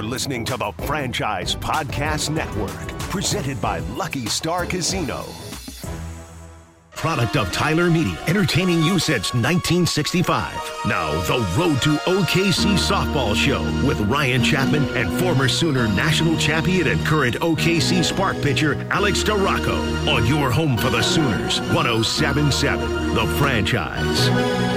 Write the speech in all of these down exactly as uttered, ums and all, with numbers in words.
listening to the Franchise Podcast Network, presented by Lucky Star Casino. Product of Tyler Media, entertaining you since nineteen sixty-five. Now, the Road to O K C Softball Show with Ryan Chapman and former Sooner national champion and current O K C Spark pitcher Alex Duraco on your home for the Sooners, one oh seven point seven, The Franchise.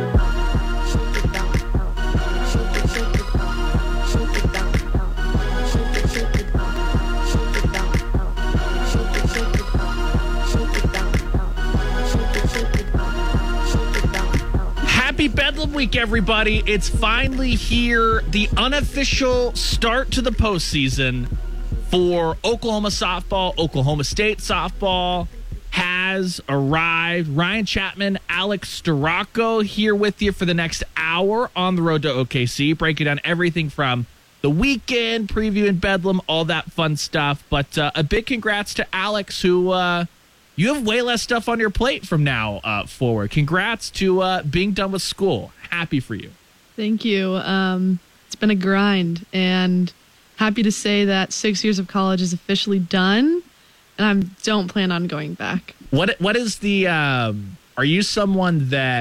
Happy Bedlam Week, everybody. It's finally here. The unofficial start to the postseason for Oklahoma softball. Oklahoma State softball has arrived. Ryan Chapman, Alex Duraco here with you for the next hour on the road to O K C, breaking down everything from the weekend, previewing Bedlam, all that fun stuff. But uh, a big congrats to Alex, who... Uh, You have way less stuff on your plate from now uh, forward. Congrats to uh, being done with school. Happy for you. Thank you. Um, it's been a grind, and happy to say that six years of college is officially done, and I don't plan on going back. What What is the? Um, are you someone that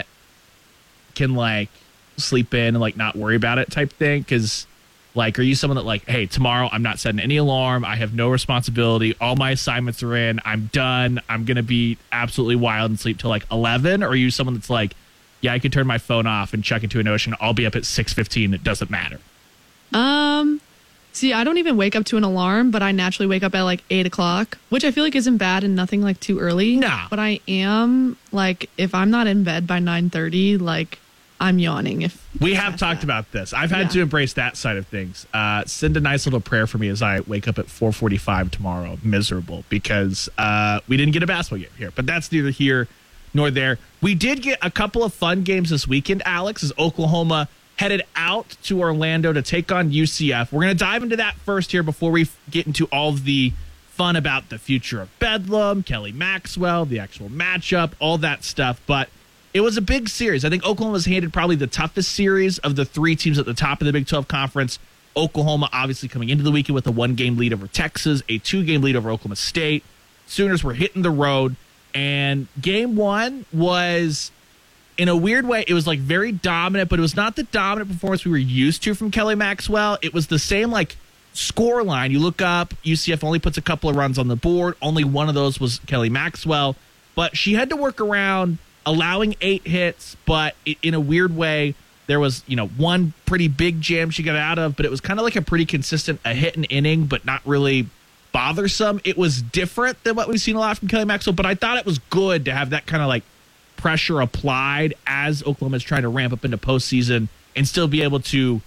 can like sleep in and like not worry about it type thing? Because like, are you someone that like, hey, tomorrow I'm not setting any alarm. I have no responsibility. All my assignments are in. I'm done. I'm going to be absolutely wild and sleep till like eleven. Or are you someone that's like, yeah, I can turn my phone off and check into an ocean. I'll be up at six fifteen. It doesn't matter. Um, see, I don't even wake up to an alarm, but I naturally wake up at like eight o'clock, which I feel like isn't bad and nothing like too early. No. But I am like, if I'm not in bed by nine thirty, like I'm yawning. If we have talked that. about this, I've had yeah. to embrace that side of things. Uh, send a nice little prayer for me as I wake up at four forty-five tomorrow, miserable because uh, we didn't get a basketball game here. But that's neither here nor there. We did get a couple of fun games this weekend, Alex, as Oklahoma headed out to Orlando to take on U C F. We're going to dive into that first here before we get into all of the fun about the future of Bedlam, Kelly Maxwell, the actual matchup, all that stuff. But it was a big series. I think Oklahoma's handed probably the toughest series of the three teams at the top of the Big twelve Conference. Oklahoma obviously coming into the weekend with a one-game lead over Texas, a two-game lead over Oklahoma State. Sooners were hitting the road, and game one was, in a weird way, it was like very dominant, but it was not the dominant performance we were used to from Kelly Maxwell. It was the same like score line. You look up, U C F only puts a couple of runs on the board. Only one of those was Kelly Maxwell, but she had to work around allowing eight hits, but in a weird way, there was, you know, one pretty big jam she got out of, but it was kind of like a pretty consistent, a hit an inning, but not really bothersome. It was different than what we've seen a lot from Kelly Maxwell, but I thought it was good to have that kind of like pressure applied as Oklahoma is trying to ramp up into postseason and still be able to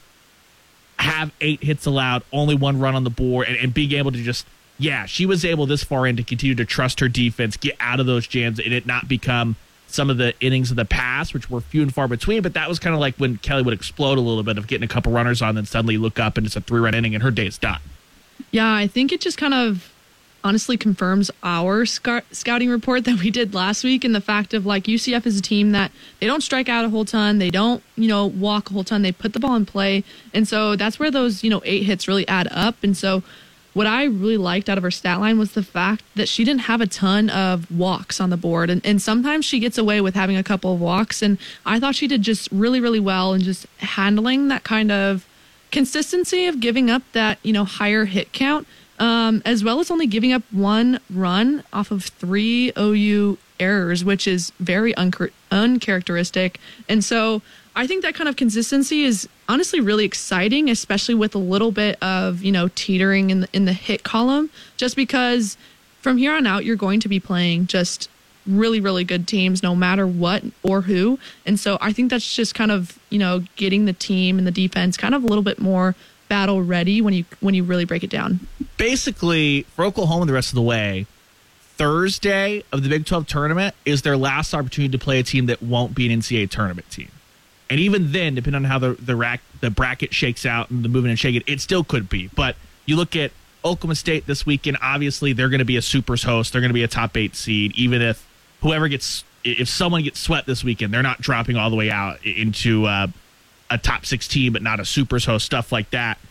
have eight hits allowed, only one run on the board, and, and being able to just, yeah, she was able this far in to continue to trust her defense, get out of those jams, and it not become some of the innings of the past, which were few and far between, but that was kind of like when Kelly would explode a little bit of getting a couple runners on, then suddenly you look up and it's a three-run inning and her day's done. Yeah, I think it just kind of honestly confirms our sc- scouting report that we did last week, and the fact of like U C F is a team that they don't strike out a whole ton, they don't, you know, walk a whole ton, they put the ball in play, and so that's where those, you know, eight hits really add up. And so what I really liked out of her stat line was the fact that she didn't have a ton of walks on the board. And, and sometimes she gets away with having a couple of walks. And I thought she did just really, really well in just handling that kind of consistency of giving up that, you know, higher hit count, um, as well as only giving up one run off of three O U errors, which is very unchar- uncharacteristic. And so I think that kind of consistency is honestly really exciting, especially with a little bit of, you know, teetering in the, in the hit column, just because from here on out, you're going to be playing just really, really good teams, no matter what or who. And so I think that's just kind of, you know, getting the team and the defense kind of a little bit more battle ready when you, when you really break it down. Basically, for Oklahoma the rest of the way, Thursday of the Big twelve tournament is their last opportunity to play a team that won't be an N C double A tournament team. And even then, depending on how the the, rack, the bracket shakes out and the moving and shaking, it still could be. But you look at Oklahoma State this weekend, obviously they're going to be a Supers host. They're going to be a top eight seed. Even if whoever gets, if someone gets swept this weekend, they're not dropping all the way out into uh, a top sixteen, but not a Supers host, stuff like that.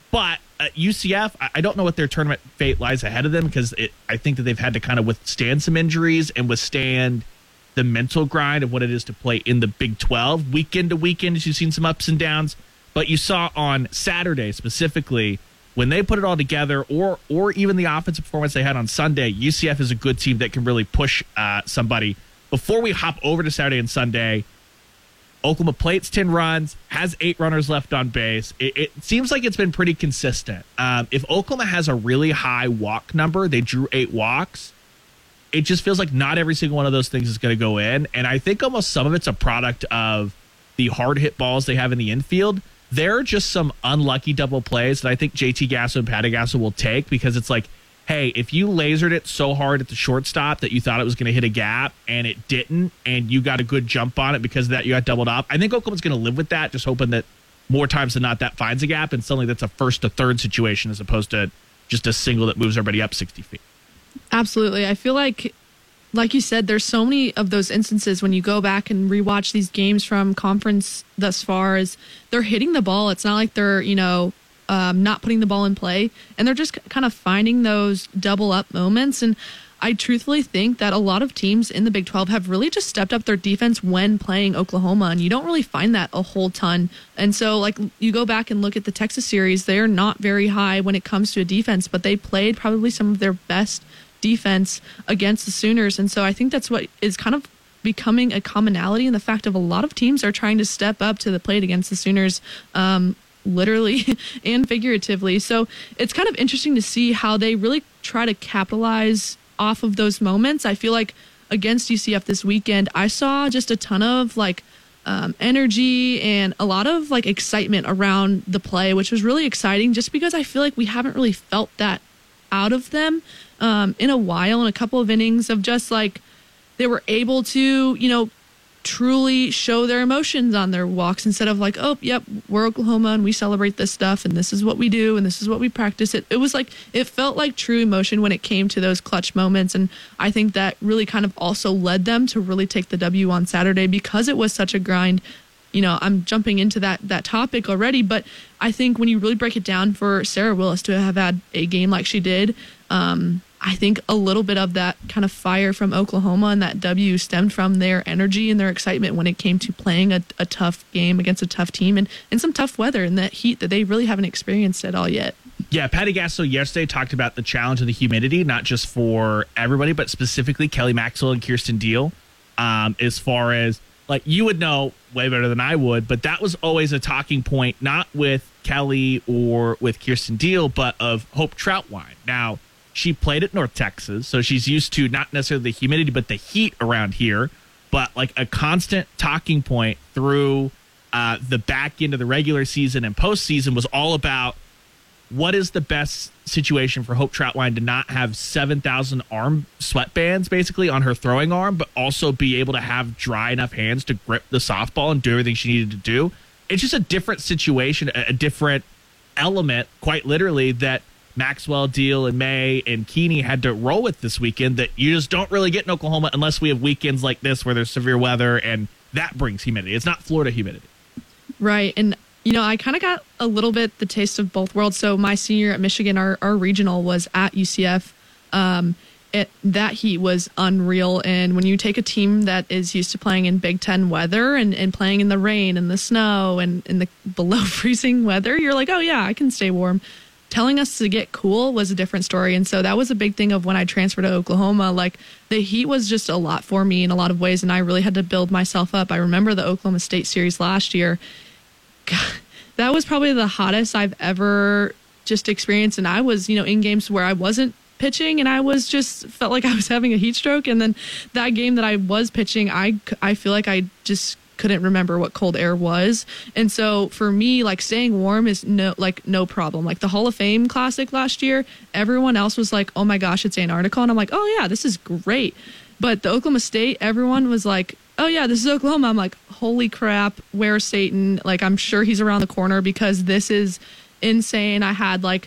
But uh, U C F, I, I don't know what their tournament fate lies ahead of them because it, I think that they've had to kind of withstand some injuries and withstand the mental grind of what it is to play in the Big twelve. Weekend to weekend, as you've seen some ups and downs. But you saw on Saturday specifically, when they put it all together, or or even the offensive performance they had on Sunday, U C F is a good team that can really push uh, somebody. Before we hop over to Saturday and Sunday, Oklahoma plates ten runs, has eight runners left on base. It, it seems like it's been pretty consistent. Um, if Oklahoma has a really high walk number, they drew eight walks, it just feels like not every single one of those things is going to go in. And I think almost some of it's a product of the hard hit balls they have in the infield. There are just some unlucky double plays that I think J T Gasso and Patty Gasso will take because it's like, hey, if you lasered it so hard at the shortstop that you thought it was going to hit a gap and it didn't, and you got a good jump on it because of that, you got doubled up. I think Oklahoma's going to live with that, just hoping that more times than not that finds a gap, and suddenly that's a first to third situation as opposed to just a single that moves everybody up sixty feet. Absolutely. I feel like, like you said, there's so many of those instances when you go back and rewatch these games from conference thus far as they're hitting the ball. It's not like they're, you know, um, not putting the ball in play, and they're just kind of finding those double up moments. And I truthfully think that a lot of teams in the Big twelve have really just stepped up their defense when playing Oklahoma, and you don't really find that a whole ton. And so, like, you go back and look at the Texas series, they're not very high when it comes to a defense, but they played probably some of their best defense against the Sooners. And so I think that's what is kind of becoming a commonality in the fact of a lot of teams are trying to step up to the plate against the Sooners, um, literally and figuratively. So it's kind of interesting to see how they really try to capitalize off of those moments. I feel like against U C F this weekend, I saw just a ton of like um, energy and a lot of like excitement around the play, which was really exciting just because I feel like we haven't really felt that out of them um, in a while, in a couple of innings of just like they were able to, you know, truly show their emotions on their walks instead of like, oh, yep, we're Oklahoma and we celebrate this stuff and this is what we do and this is what we practice. It, it was like, it felt like true emotion when it came to those clutch moments. And I think that really kind of also led them to really take the W on Saturday because it was such a grind. You know, I'm jumping into that that topic already, but I think when you really break it down for Sarah Willis to have had a game like she did, um, I think a little bit of that kind of fire from Oklahoma and that W stemmed from their energy and their excitement when it came to playing a, a tough game against a tough team and, and some tough weather and that heat that they really haven't experienced at all yet. Yeah, Patty Gasso yesterday talked about the challenge of the humidity, not just for everybody, but specifically Kelly Maxwell and Kirsten Deal, um, as far as, like, you would know way better than I would, but that was always a talking point, not with Kelly or with Kirsten Deal, but of Hope Troutwine. Now, she played at North Texas, so she's used to not necessarily the humidity, but the heat around here. But like a constant talking point through uh, the back end of the regular season and postseason was all about what is the best situation for Hope Troutwine to not have seven thousand arm sweatbands basically on her throwing arm, but also be able to have dry enough hands to grip the softball and do everything she needed to do. It's just a different situation, a different element, quite literally, that Maxwell, Deal, and May and Keeney had to roll with this weekend that you just don't really get in Oklahoma unless we have weekends like this where there's severe weather and that brings humidity. It's not Florida humidity. Right. And, you know, I kind of got a little bit the taste of both worlds. So my senior year at Michigan, our, our regional was at U C F. Um, it, that heat was unreal. And when you take a team that is used to playing in Big Ten weather and, and playing in the rain and the snow and in the below freezing weather, you're like, oh, yeah, I can stay warm. Telling us to get cool was a different story. And so that was a big thing of when I transferred to Oklahoma. Like, the heat was just a lot for me in a lot of ways, and I really had to build myself up. I remember the Oklahoma State series last year. God, that was probably the hottest I've ever just experienced. And I was, you know, in games where I wasn't pitching and I was just felt like I was having a heat stroke. And then that game that I was pitching, I, I feel like I just couldn't remember what cold air was. And so for me, like, staying warm is no like no problem. Like the Hall of Fame Classic last year, everyone else was like, oh my gosh, it's Antarctica. And I'm like, oh yeah, this is great. But the Oklahoma State, everyone was like, oh yeah, this is Oklahoma. I'm like, holy crap, where's Satan? Like, I'm sure he's around the corner because this is insane. I had like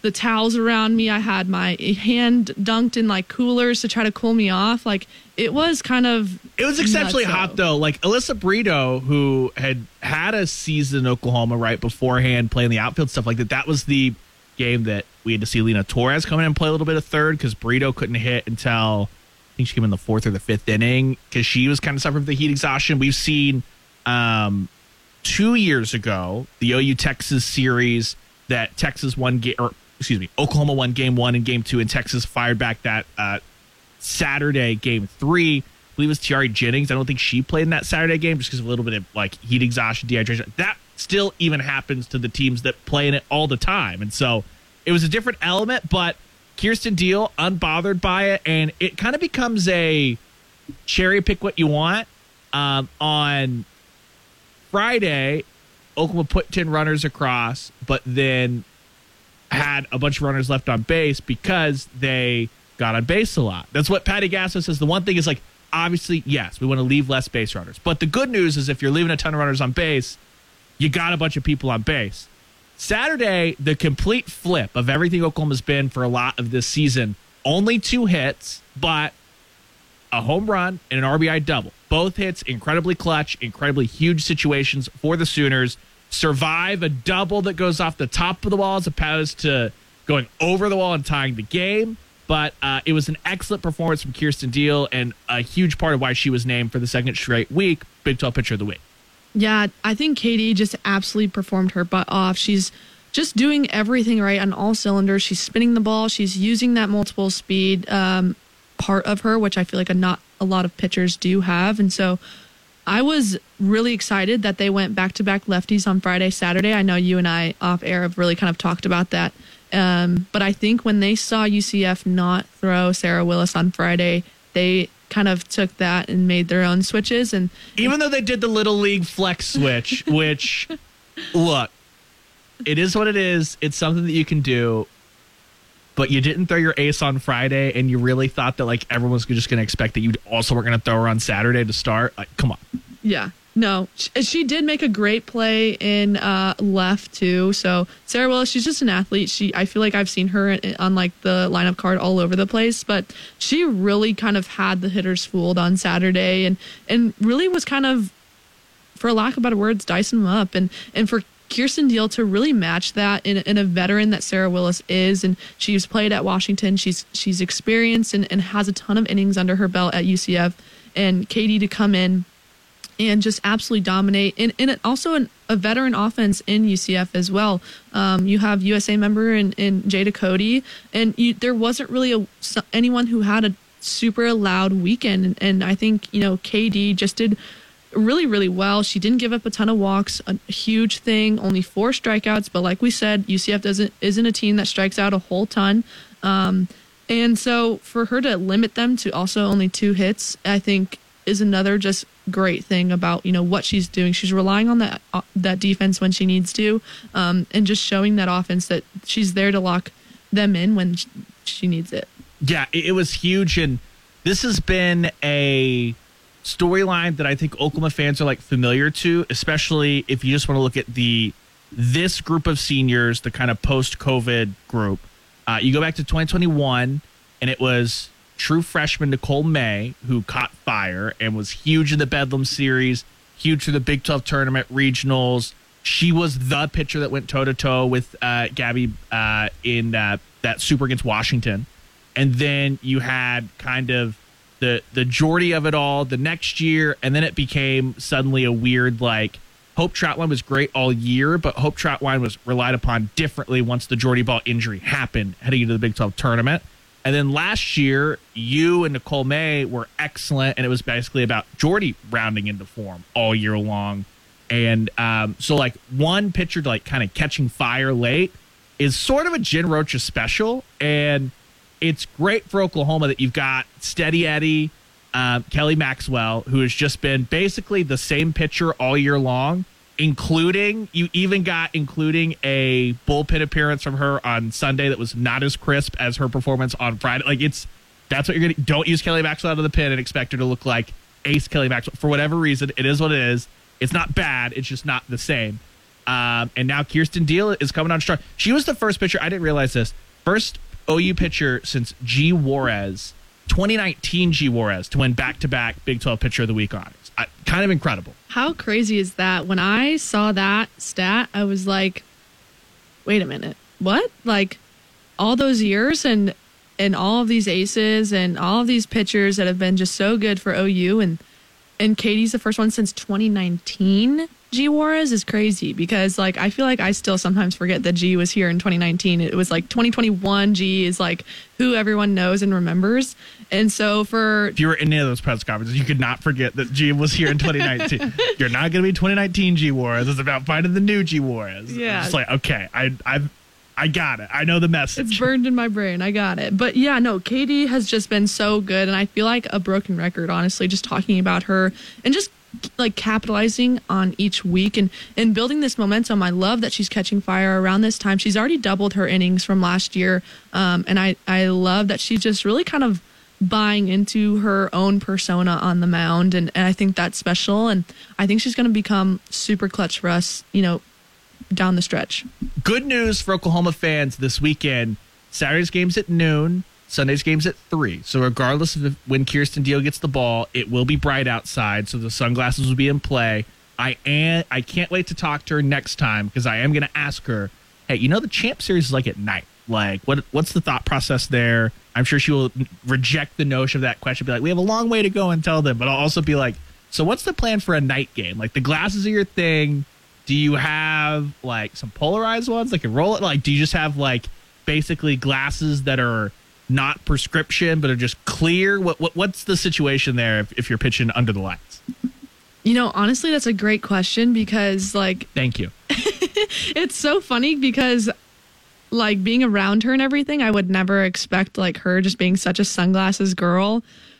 the towels around me. I had my hand dunked in like coolers to try to cool me off. Like it was kind of. It was exceptionally nutso. hot though. Like Alyssa Brito, who had had a season in Oklahoma right beforehand, playing the outfield stuff like that. That was the game that we had to see Lena Torres come in and play a little bit of third because Brito couldn't hit until I think she came in the fourth or the fifth inning because she was kind of suffering from the heat exhaustion. We've seen um, two years ago the O U Texas series that Texas won game, or excuse me, Oklahoma won game one and game two, and Texas fired back that uh, Saturday game three. I believe it was Tiari Jennings. I don't think she played in that Saturday game just because of a little bit of like heat exhaustion, dehydration. That still even happens to the teams that play in it all the time. And so it was a different element, but Kirsten Deal, unbothered by it, and it kind of becomes a cherry pick what you want. Um, on Friday, Oklahoma put ten runners across, but then had a bunch of runners left on base because they got on base a lot. That's what Patty Gasso says. The one thing is like, obviously, yes, we want to leave less base runners. But the good news is if you're leaving a ton of runners on base, you got a bunch of people on base. Saturday, the complete flip of everything Oklahoma's been for a lot of this season. Only two hits, but a home run and an R B I double. Both hits incredibly clutch, incredibly huge situations for the Sooners. Survive a double that goes off the top of the wall as opposed to going over the wall and tying the game. But uh, it was an excellent performance from Kirsten Deal and a huge part of why she was named for the second straight week Big twelve Pitcher of the Week. Yeah, I think Katie just absolutely performed her butt off. She's just doing everything right on all cylinders. She's spinning the ball. She's using that multiple speed um, part of her, which I feel like a not a lot of pitchers do have. And so I was really excited that they went back-to-back lefties on Friday, Saturday. I know you and I off air have really kind of talked about that. Um, but I think when they saw U C F not throw Sarah Willis on Friday, they kind of took that and made their own switches. And even though they did the Little League flex switch, which, look, it is what it is. It's something that you can do. But you didn't throw your ace on Friday, and you really thought that like everyone was just going to expect that you also were going to throw her on Saturday to start. Like, come on. Yeah. No, she, she did make a great play in uh, left too. So Sarah Willis, she's just an athlete. She, I feel like I've seen her on like the lineup card all over the place, but she really kind of had the hitters fooled on Saturday, and and really was kind of, for lack of better words, dicing them up. And and for Kirsten Deal to really match that in, in a veteran that Sarah Willis is, and she's played at Washington. She's she's experienced and, and has a ton of innings under her belt at U C F. And Katie to come in and just absolutely dominate. And, and it also an, a veteran offense in U C F as well. Um, you have U S A member in, in Jada Cody, and you, there wasn't really a, anyone who had a super loud weekend. And, and I think, you know, K D just did really, really well. She didn't give up a ton of walks, a huge thing, only four strikeouts. But like we said, U C F doesn't isn't a team that strikes out a whole ton. Um, and so for her to limit them to also only two hits, I think is another just great thing about, you know, what she's doing. She's relying on that uh, that defense when she needs to, um, and just showing that offense that she's there to lock them in when she needs it. Yeah, it, it was huge, and this has been a storyline that I think Oklahoma fans are like familiar to, especially if you just want to look at the this group of seniors, the kind of post-COVID group. Uh, you go back to twenty twenty-one, and it was true freshman Nicole May, who caught fire and was huge in the Bedlam series, huge for the Big twelve tournament regionals. She was the pitcher that went toe-to-toe with uh, Gabby uh, in uh, that super against Washington. And then you had kind of the the Jordy of it all the next year, and then it became suddenly a weird, like, Hope Troutwine was great all year, but Hope Troutwine was relied upon differently once the Jordy Ball injury happened heading into the Big twelve tournament. And then last year, you and Nicole May were excellent, and it was basically about Jordy rounding into form all year long. And um, so, like, one pitcher to, like, kind of catching fire late is sort of a Jen Rocha special, and it's great for Oklahoma that you've got Steady Eddie, um, Kelly Maxwell, who has just been basically the same pitcher all year long, including, you even got including a bullpen appearance from her on Sunday that was not as crisp as her performance on Friday. Like, it's, that's what you're going to, don't use Kelly Maxwell out of the pen and expect her to look like ace Kelly Maxwell. For whatever reason, it is what it is. It's not bad. It's just not the same. Um, and now Kirsten Deal is coming on strong. She was the first pitcher. I didn't realize this. First O U pitcher since G. Juarez, twenty nineteen G. Juarez, to win back-to-back Big twelve Pitcher of the Week honors. I, kind of incredible. How crazy is that? When I saw that stat, I was like, wait a minute. What? Like, all those years and and all of these aces and all of these pitchers that have been just so good for O U, and and Katie's the first one since twenty nineteen. G. Juarez is crazy because, like, I feel like I still sometimes forget that G was here in twenty nineteen. It was like twenty twenty-one. G is like who everyone knows and remembers. And so for if you were in any of those press conferences, you could not forget that G was here in twenty nineteen. You're not going to be twenty nineteen G. Juarez. It's about finding the new G. Juarez. Yeah, it's like, okay, I I I got it. I know the message. It's burned in my brain. I got it. But yeah, no, Katie has just been so good, and I feel like a broken record, honestly, just talking about her and just like capitalizing on each week and, and building this momentum. I love that she's catching fire around this time. She's already doubled her innings from last year. Um, and I, I love that she's just really kind of buying into her own persona on the mound. And, and I think that's special. And I think she's going to become super clutch for us, you know, down the stretch. Good news for Oklahoma fans this weekend. Saturday's game's at noon. Sunday's game's at three. So regardless of if, when Kirsten Deal gets the ball, it will be bright outside, so the sunglasses will be in play. I am, I can't wait to talk to her next time because I am going to ask her, hey, you know the Champ Series is like at night. Like, what what's the thought process there? I'm sure she will reject the notion of that question. Be like, we have a long way to go until then. But I'll also be like, so what's the plan for a night game? Like, the glasses are your thing. Do you have, like, some polarized ones that can roll it? Like, do you just have, like, basically glasses that are not prescription but are just clear? What, what what's the situation there if, if you're pitching under the lights? You know, honestly, that's a great question because, like, thank you. It's so funny because, like, being around her and everything, I would never expect, like, her just being such a sunglasses girl.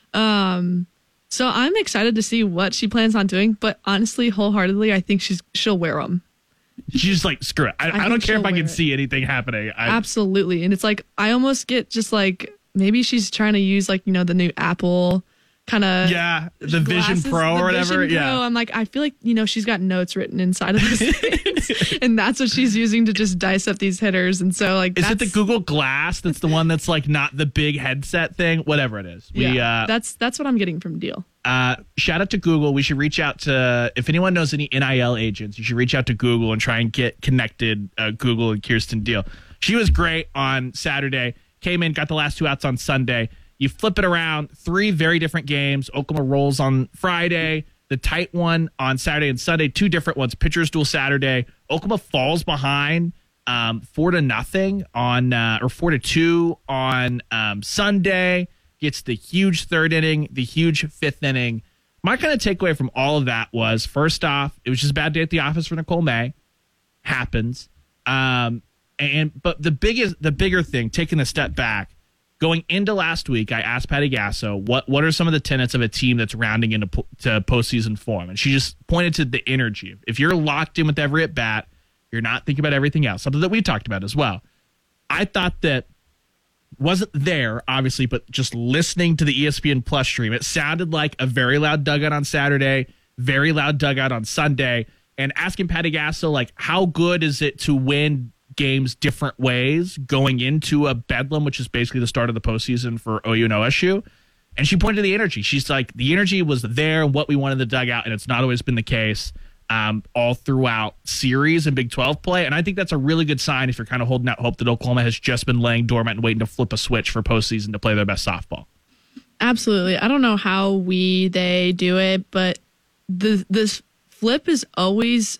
Um, so I'm excited to see what she plans on doing. But honestly, wholeheartedly, I think she's she'll wear them. She's just like, screw it. I, I, I don't care if I can it. see anything happening. I, Absolutely. And it's like, I almost get just like, maybe she's trying to use like, you know, the new Apple kind of. Yeah. The glasses, Vision Pro the or whatever. Vision yeah. Pro. I'm like, I feel like, you know, she's got notes written inside of this thing. And that's what she's using to just dice up these hitters. And so like, is that's, it the Google Glass? That's the one that's like not the big headset thing, whatever it is. We, yeah, uh, that's, that's what I'm getting from Deal. Uh, shout out to Google. We should reach out to, if anyone knows any N I L agents, you should reach out to Google and try and get connected. Uh, Google and Kirsten Deal. She was great on Saturday. Came in, got the last two outs on Sunday. You flip it around, three very different games. Oklahoma rolls on Friday, the tight one on Saturday and Sunday, two different ones. Pitchers duel Saturday. Oklahoma falls behind um, four to nothing on, uh, or four to two on um, Sunday. Gets the huge third inning, the huge fifth inning. My kind of takeaway from all of that was, first off, it was just a bad day at the office for Nicole May. Happens. Um, and but the biggest, the bigger thing, taking a step back, going into last week, I asked Patty Gasso, what what are some of the tenets of a team that's rounding into po- to postseason form? And she just pointed to the energy. If you're locked in with every at bat, you're not thinking about everything else, something that we talked about as well. I thought that wasn't there, obviously, but just listening to the E S P N Plus stream, it sounded like a very loud dugout on Saturday, very loud dugout on Sunday, and asking Patty Gasso, like, how good is it to win games different ways going into a bedlam, which is basically the start of the postseason for O U and O S U? And she pointed to the energy. She's like, the energy was there, what we wanted in the dugout, and it's not always been the case. Um, all throughout series and Big twelve play. And I think that's a really good sign if you're kind of holding out hope that Oklahoma has just been laying dormant and waiting to flip a switch for postseason to play their best softball. Absolutely. I don't know how we, they do it, but the this flip is always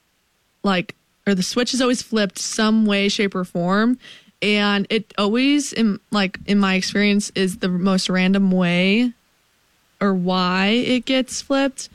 like, or the switch is always flipped some way, shape, or form. And it always, in like in my experience, is the most random way or why it gets flipped.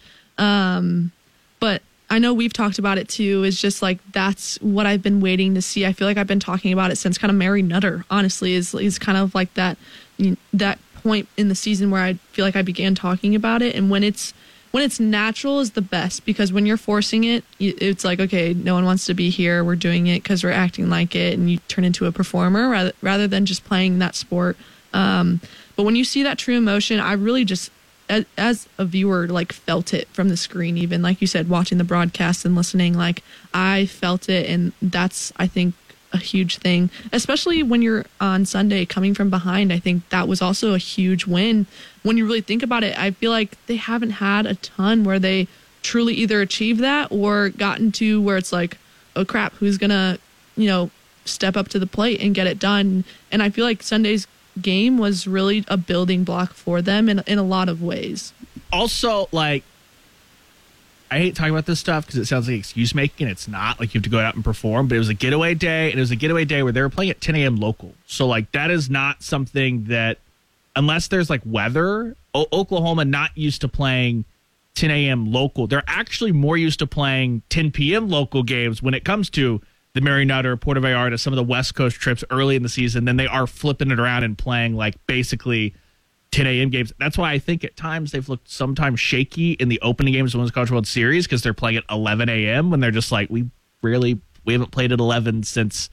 Um, But I know we've talked about it too, is just like, that's what I've been waiting to see. I feel like I've been talking about it since kind of Mary Nutter, honestly, is is kind of like that, you know, that point in the season where I feel like I began talking about it. And when it's when it's natural is the best, because when you're forcing it, it's like, okay, no one wants to be here. We're doing it because we're acting like it. And you turn into a performer rather, rather than just playing that sport. Um, but when you see that true emotion, I really just as, as a viewer, like felt it from the screen, even like you said, watching the broadcast and listening, like I felt it. And that's, I think, a huge thing, especially when you're on Sunday coming from behind. I think that was also a huge win. When you really think about it, I feel like they haven't had a ton where they truly either achieved that or gotten to where it's like, oh crap, who's gonna, you know, step up to the plate and get it done. And I feel like Sunday's game was really a building block for them in, in a lot of ways. Also, like, I hate talking about this stuff because it sounds like excuse making. It's not. Like, you have to go out and perform, but it was a getaway day, and it was a getaway day where they were playing at ten a.m. local. So, like, that is not something that, unless there's, like, weather, o- Oklahoma not used to playing ten a.m. local. They're actually more used to playing ten p.m. local games when it comes to the Marionette or Puerto Vallarta, some of the West Coast trips early in the season. Then they are flipping it around and playing, like, basically ten a.m. games. That's why I think at times they've looked sometimes shaky in the opening games of the Women's College World Series because they're playing at eleven a.m. when they're just like, we really, we haven't played at eleven since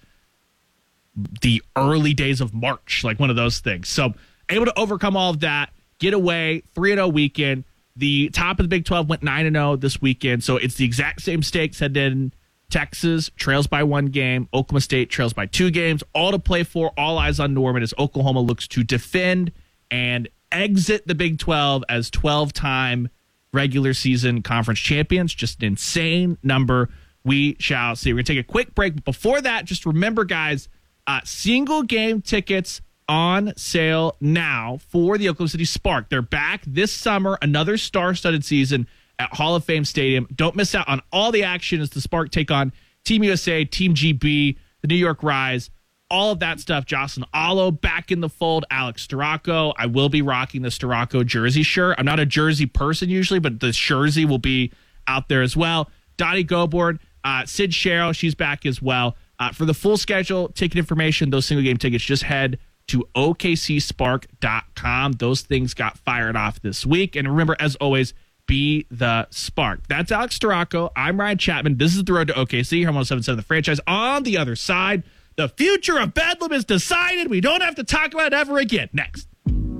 the early days of March, like one of those things. So able to overcome all of that, get away, three and oh weekend. The top of the Big twelve went nine and oh this weekend, so it's the exact same stakes headed in. Texas trails by one game. Oklahoma State trails by two games. All to play for. All eyes on Norman as Oklahoma looks to defend and exit the Big twelve as twelve-time regular season conference champions. Just an insane number. We shall see. We're going to take a quick break. But before that, just remember, guys, uh, single game tickets on sale now for the Oklahoma City Spark. They're back this summer, another star-studded season at Hall of Fame Stadium. Don't miss out on all the action as the Spark take on Team U S A, Team G B, the New York Rise, all of that stuff. Jocelyn Alo back in the fold, Alex Storako. I will be rocking the Storako jersey shirt. I'm not a jersey person usually, but the jersey will be out there as well. Dottie Goborn, uh, Sid Sherrill, she's back as well. Uh, for the full schedule, ticket information, those single game tickets, just head to O K C spark dot com. Those things got fired off this week. And remember, as always, be the Spark. That's Alex Storako. I'm Ryan Chapman. This is The Road to O K C here on one oh seven point seven The Franchise. On the other side, the future of Bedlam is decided. We don't have to talk about it ever again. Next.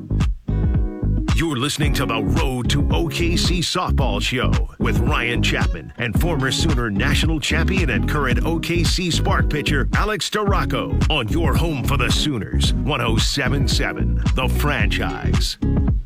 You're listening to The Road to O K C Softball Show with Ryan Chapman and former Sooner national champion and current O K C Spark pitcher Alex Storako on your home for the Sooners, one oh seven point seven The Franchise.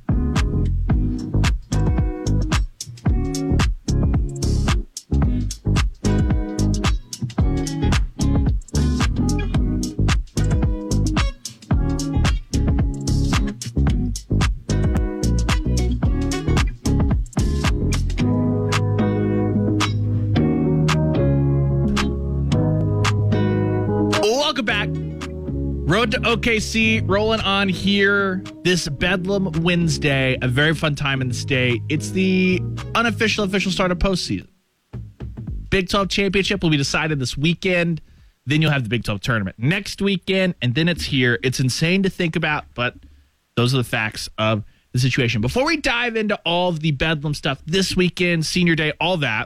Welcome back. Road to O K C rolling on here this Bedlam Wednesday. A very fun time in the state. It's the unofficial official start of postseason. Big twelve championship will be decided this weekend. Then you'll have the Big twelve tournament next weekend, and then it's here. It's insane to think about, but those are the facts of the situation. Before we dive into all of the Bedlam stuff this weekend, senior day, all that,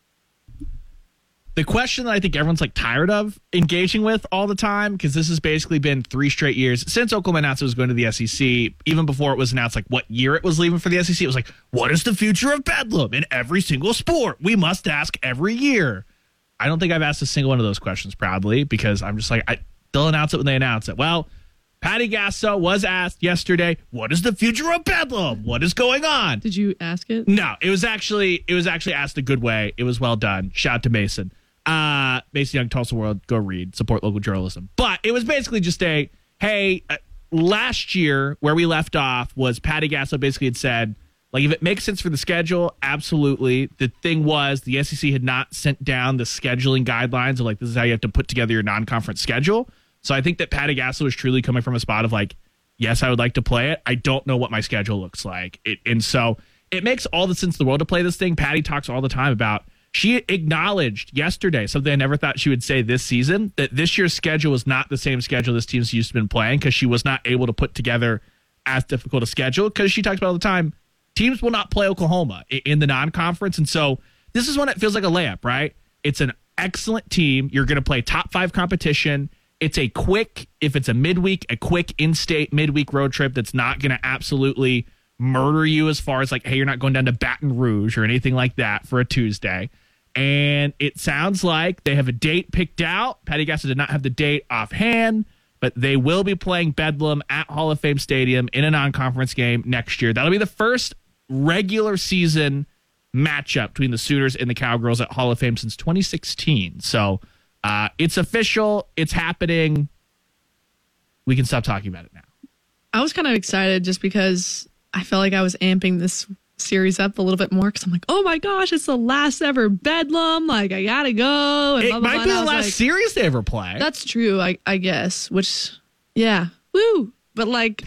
the question that I think everyone's like tired of engaging with all the time, because this has basically been three straight years since Oklahoma announced it was going to the S E C, even before it was announced like what year it was leaving for the S E C, it was like, what is the future of Bedlam in every single sport? We must ask every year. I don't think I've asked a single one of those questions proudly, because I'm just like, I, they'll announce it when they announce it. Well, Patty Gasso was asked yesterday, what is the future of Bedlam? What is going on? Did you ask it? No, it was actually, it was actually asked a good way. It was well done. Shout out to Mason. Uh, Mason Young, Tulsa World, go read, support local journalism. But it was basically just a, hey, uh, last year where we left off was Patty Gasso basically had said, like, if it makes sense for the schedule, absolutely. The thing was the S E C had not sent down the scheduling guidelines of like, this is how you have to put together your non-conference schedule. So I think that Patty Gasso was truly coming from a spot of like, yes, I would like to play it. I don't know what my schedule looks like. It, and so it makes all the sense in the world to play this thing. Patty talks all the time about, she acknowledged yesterday, something I never thought she would say this season, that this year's schedule was not the same schedule this team's used to been playing, because she was not able to put together as difficult a schedule, because she talks about all the time, teams will not play Oklahoma in the non-conference. And so this is when it feels like a layup, right? It's an excellent team. You're going to play top five competition. It's a quick, if it's a midweek, a quick in-state midweek road trip that's not going to absolutely murder you as far as like, hey, you're not going down to Baton Rouge or anything like that for a Tuesday. And it sounds like they have a date picked out. Patty Gasso did not have the date offhand, but they will be playing Bedlam at Hall of Fame Stadium in a non-conference game next year. That'll be the first regular season matchup between the Sooners and the Cowgirls at Hall of Fame since twenty sixteen. So uh, it's official. It's happening. We can stop talking about it now. I was kind of excited just because I felt like I was amping this series up a little bit more because I'm like, oh my gosh, it's the last ever Bedlam. Like, I gotta go. And it blah, blah, might blah. be the like, last series they ever play. That's true, I, I guess. Which, yeah, woo. But like,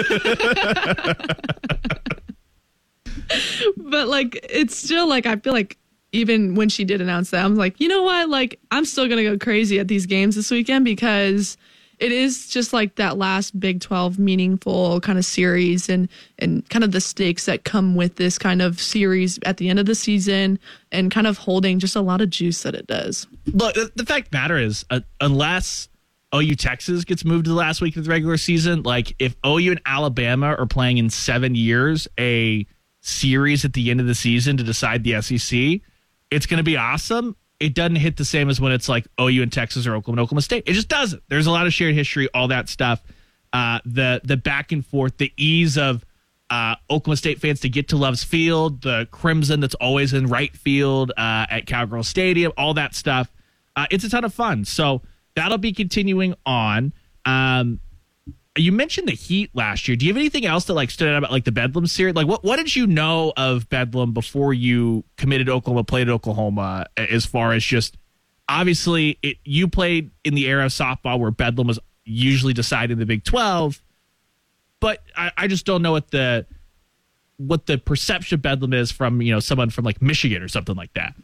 but like, it's still like, I feel like even when she did announce that, I'm like, you know what? Like, I'm still gonna go crazy at these games this weekend because it is just like that last Big twelve meaningful kind of series and, and kind of the stakes that come with this kind of series at the end of the season and kind of holding just a lot of juice that it does. Look, the, the fact of the matter is, uh, unless O U Texas gets moved to the last week of the regular season, like if O U and Alabama are playing in seven years a series at the end of the season to decide the S E C, it's going to be awesome. It doesn't hit the same as when it's like O U and Texas or Oklahoma and Oklahoma State. It just doesn't. There's a lot of shared history, all that stuff. Uh, the the back and forth, the ease of uh, Oklahoma State fans to get to Love's Field, the crimson that's always in right field uh, at Cowgirl Stadium, all that stuff. Uh, it's a ton of fun. So that'll be continuing on. Um, you mentioned the Heat last year. Do you have anything else that like stood out about like the Bedlam series? Like what, what did you know of Bedlam before you committed to Oklahoma, played at Oklahoma, as far as just obviously it, you played in the era of softball where Bedlam was usually decided in the Big twelve, but I, I just don't know what the what the perception of Bedlam is from, you know, someone from like Michigan or something like that.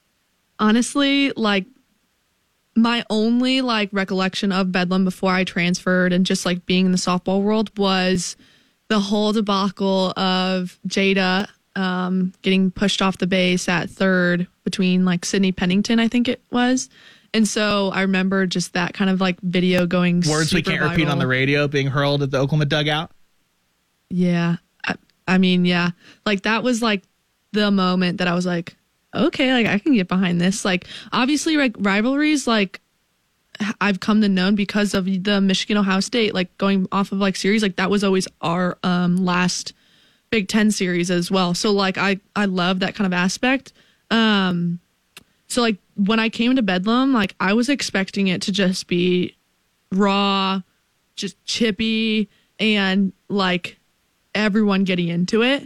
Honestly, like my only like recollection of Bedlam before I transferred and just like being in the softball world was the whole debacle of Jada um, getting pushed off the base at third between like Sydney Pennington, I think it was. And so I remember just that kind of like video going words we can't viral. repeat on the radio being hurled at the Oklahoma dugout. Yeah. I, I mean, yeah, like that was like the moment that I was like, okay, like I can get behind this. Like obviously like rivalries, like I've come to know because of the Michigan Ohio State, like going off of like series, like that was always our um, last Big Ten series as well. So like I, I love that kind of aspect. Um, so like when I came to Bedlam, like I was expecting it to just be raw, just chippy and like everyone getting into it.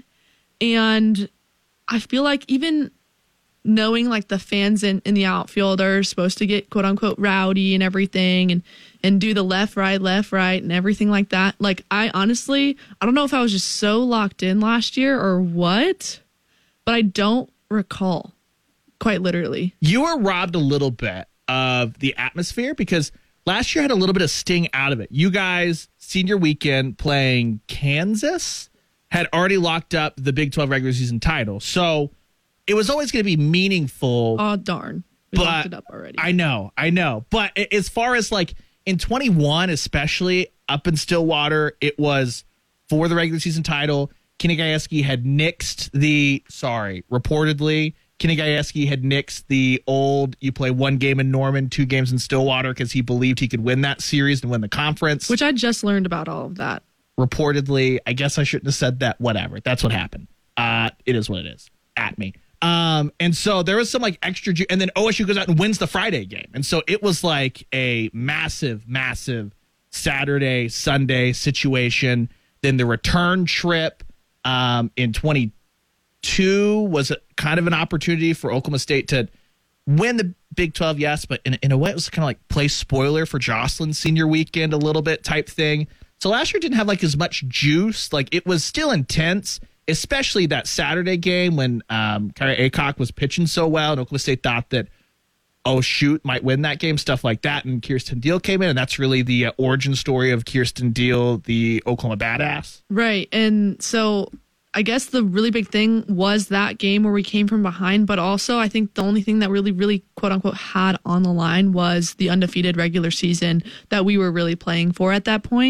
And I feel like even knowing like the fans in, in the outfield are supposed to get quote unquote rowdy and everything and, and do the left, right, left, right and everything like that. Like I honestly, I don't know if I was just so locked in last year or what, but I don't recall quite literally. You were robbed a little bit of the atmosphere because last year had a little bit of sting out of it. You guys, senior weekend playing Kansas, had already locked up the Big twelve regular season title. So it was always going to be meaningful. Oh, darn. We but locked it up already. I know, I know. But as far as like in twenty-one, especially up in Stillwater, it was for the regular season title. Kenny Gajewski had nixed the, sorry, reportedly, Kenny Gajewski had nixed the old, you play one game in Norman, two games in Stillwater because he believed he could win that series and win the conference. Which I just learned about all of that. Reportedly, I guess I shouldn't have said that. Whatever. That's what happened. Uh, it is what it is. At me. Um, and so there was some like extra, ju- and then O S U goes out and wins the Friday game. And so it was like a massive, massive Saturday, Sunday situation. Then the return trip um, in twenty-two was a, kind of an opportunity for Oklahoma State to win the Big twelve, yes, but in, in a way it was kind of like play spoiler for Jocelyn's senior weekend a little bit type thing. So last year didn't have like as much juice. Like it was still intense, especially that Saturday game when um, Kyrie Aycock was pitching so well and Oklahoma State thought that, oh, shoot, might win that game, stuff like that. And Kirsten Deal came in, and that's really the uh, origin story of Kirsten Deal, the Oklahoma badass. Right. And so I guess the really big thing was that game where we came from behind, but also I think the only thing that really, really, quote unquote, had on the line was the undefeated regular season that we were really playing for at that point.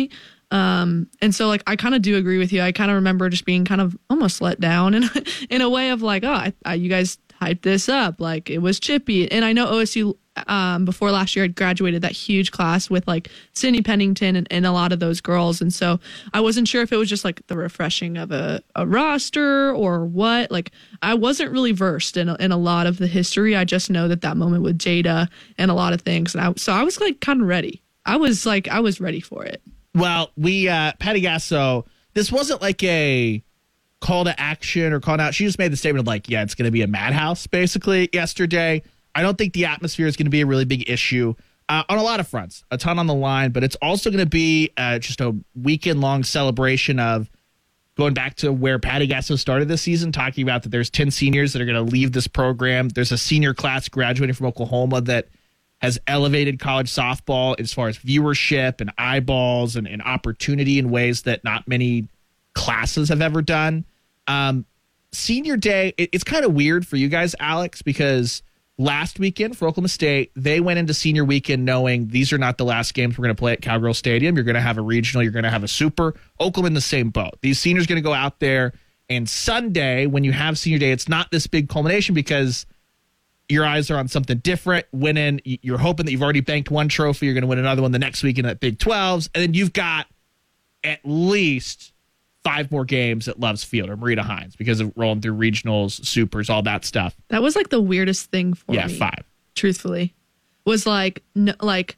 Um, and so like, I kind of do agree with you. I kind of remember just being kind of almost let down in, in a way of like, oh, I, I, you guys hyped this up. Like it was chippy. And I know O S U, um, before last year had graduated that huge class with like Sydney Pennington and, and a lot of those girls. And so I wasn't sure if it was just like the refreshing of a, a roster or what. Like I wasn't really versed in a, in a lot of the history. I just know that that moment with Jada and a lot of things. And I, so I was like kind of ready. I was like, I was ready for it. Well, we, uh, Patty Gasso, this wasn't like a call to action or call out. She just made the statement of like, yeah, it's going to be a madhouse basically yesterday. I don't think the atmosphere is going to be a really big issue uh, on a lot of fronts, a ton on the line, but it's also going to be uh, just a weekend long celebration of going back to where Patty Gasso started this season, talking about that there's ten seniors that are going to leave this program. There's a senior class graduating from Oklahoma that has elevated college softball as far as viewership and eyeballs and, and opportunity in ways that not many classes have ever done. Um, senior day, it, it's kind of weird for you guys, Alex, because last weekend for Oklahoma State, they went into senior weekend knowing these are not the last games we're going to play at Cowgirl Stadium. You're going to have a regional. You're going to have a super. Oklahoma in the same boat. These seniors going to go out there, and Sunday, when you have senior day, it's not this big culmination because your eyes are on something different. Winning, you're hoping that you've already banked one trophy. You're going to win another one the next weekend at Big twelves, and then you've got at least five more games at Love's Field or Marita Hines because of rolling through regionals, supers, all that stuff. That was like the weirdest thing for yeah, me. Yeah, five. Truthfully. Was like, no, like,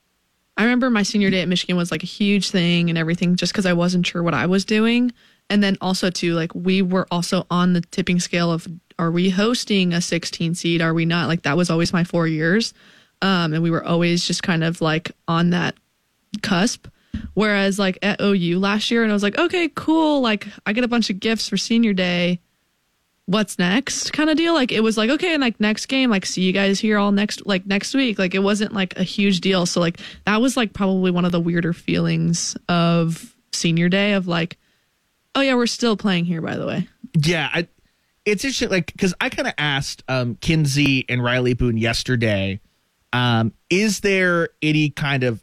I remember my senior day at Michigan was like a huge thing and everything just because I wasn't sure what I was doing. And then also too, like we were also on the tipping scale of, are we hosting a sixteen seed? Are we not? Like that was always my four years. Um, and we were always just kind of like on that cusp. Whereas like at O U last year, and I was like, okay, cool. Like I get a bunch of gifts for senior day. What's next kind of deal? Like it was like, okay, and like next game, like see you guys here all next, like next week. Like it wasn't like a huge deal. So like that was like probably one of the weirder feelings of senior day of like, oh yeah, we're still playing here, by the way. Yeah. I, it's interesting. Like, cause I kind of asked um, Kinsey and Riley Boone yesterday, um, is there any kind of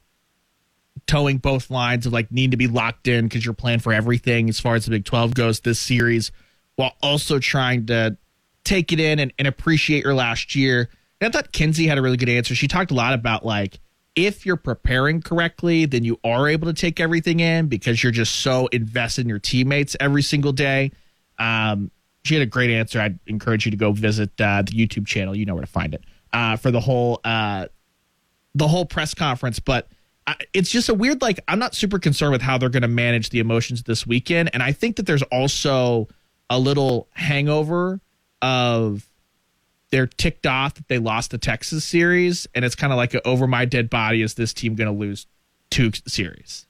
towing both lines of like need to be locked in because you're playing for everything as far as the Big twelve goes this series while also trying to take it in and, and appreciate your last year? And I thought Kinsey had a really good answer. She talked a lot about like, if you're preparing correctly, then you are able to take everything in because you're just so invested in your teammates every single day. Um, she had a great answer. I'd encourage you to go visit uh, the YouTube channel. You know where to find it uh, for the whole, uh, the whole press conference. But I, it's just a weird, like, I'm not super concerned with how they're going to manage the emotions this weekend. And I think that there's also a little hangover of they're ticked off that they lost the Texas series. And it's kind of like a, over my dead body, is this team going to lose two series?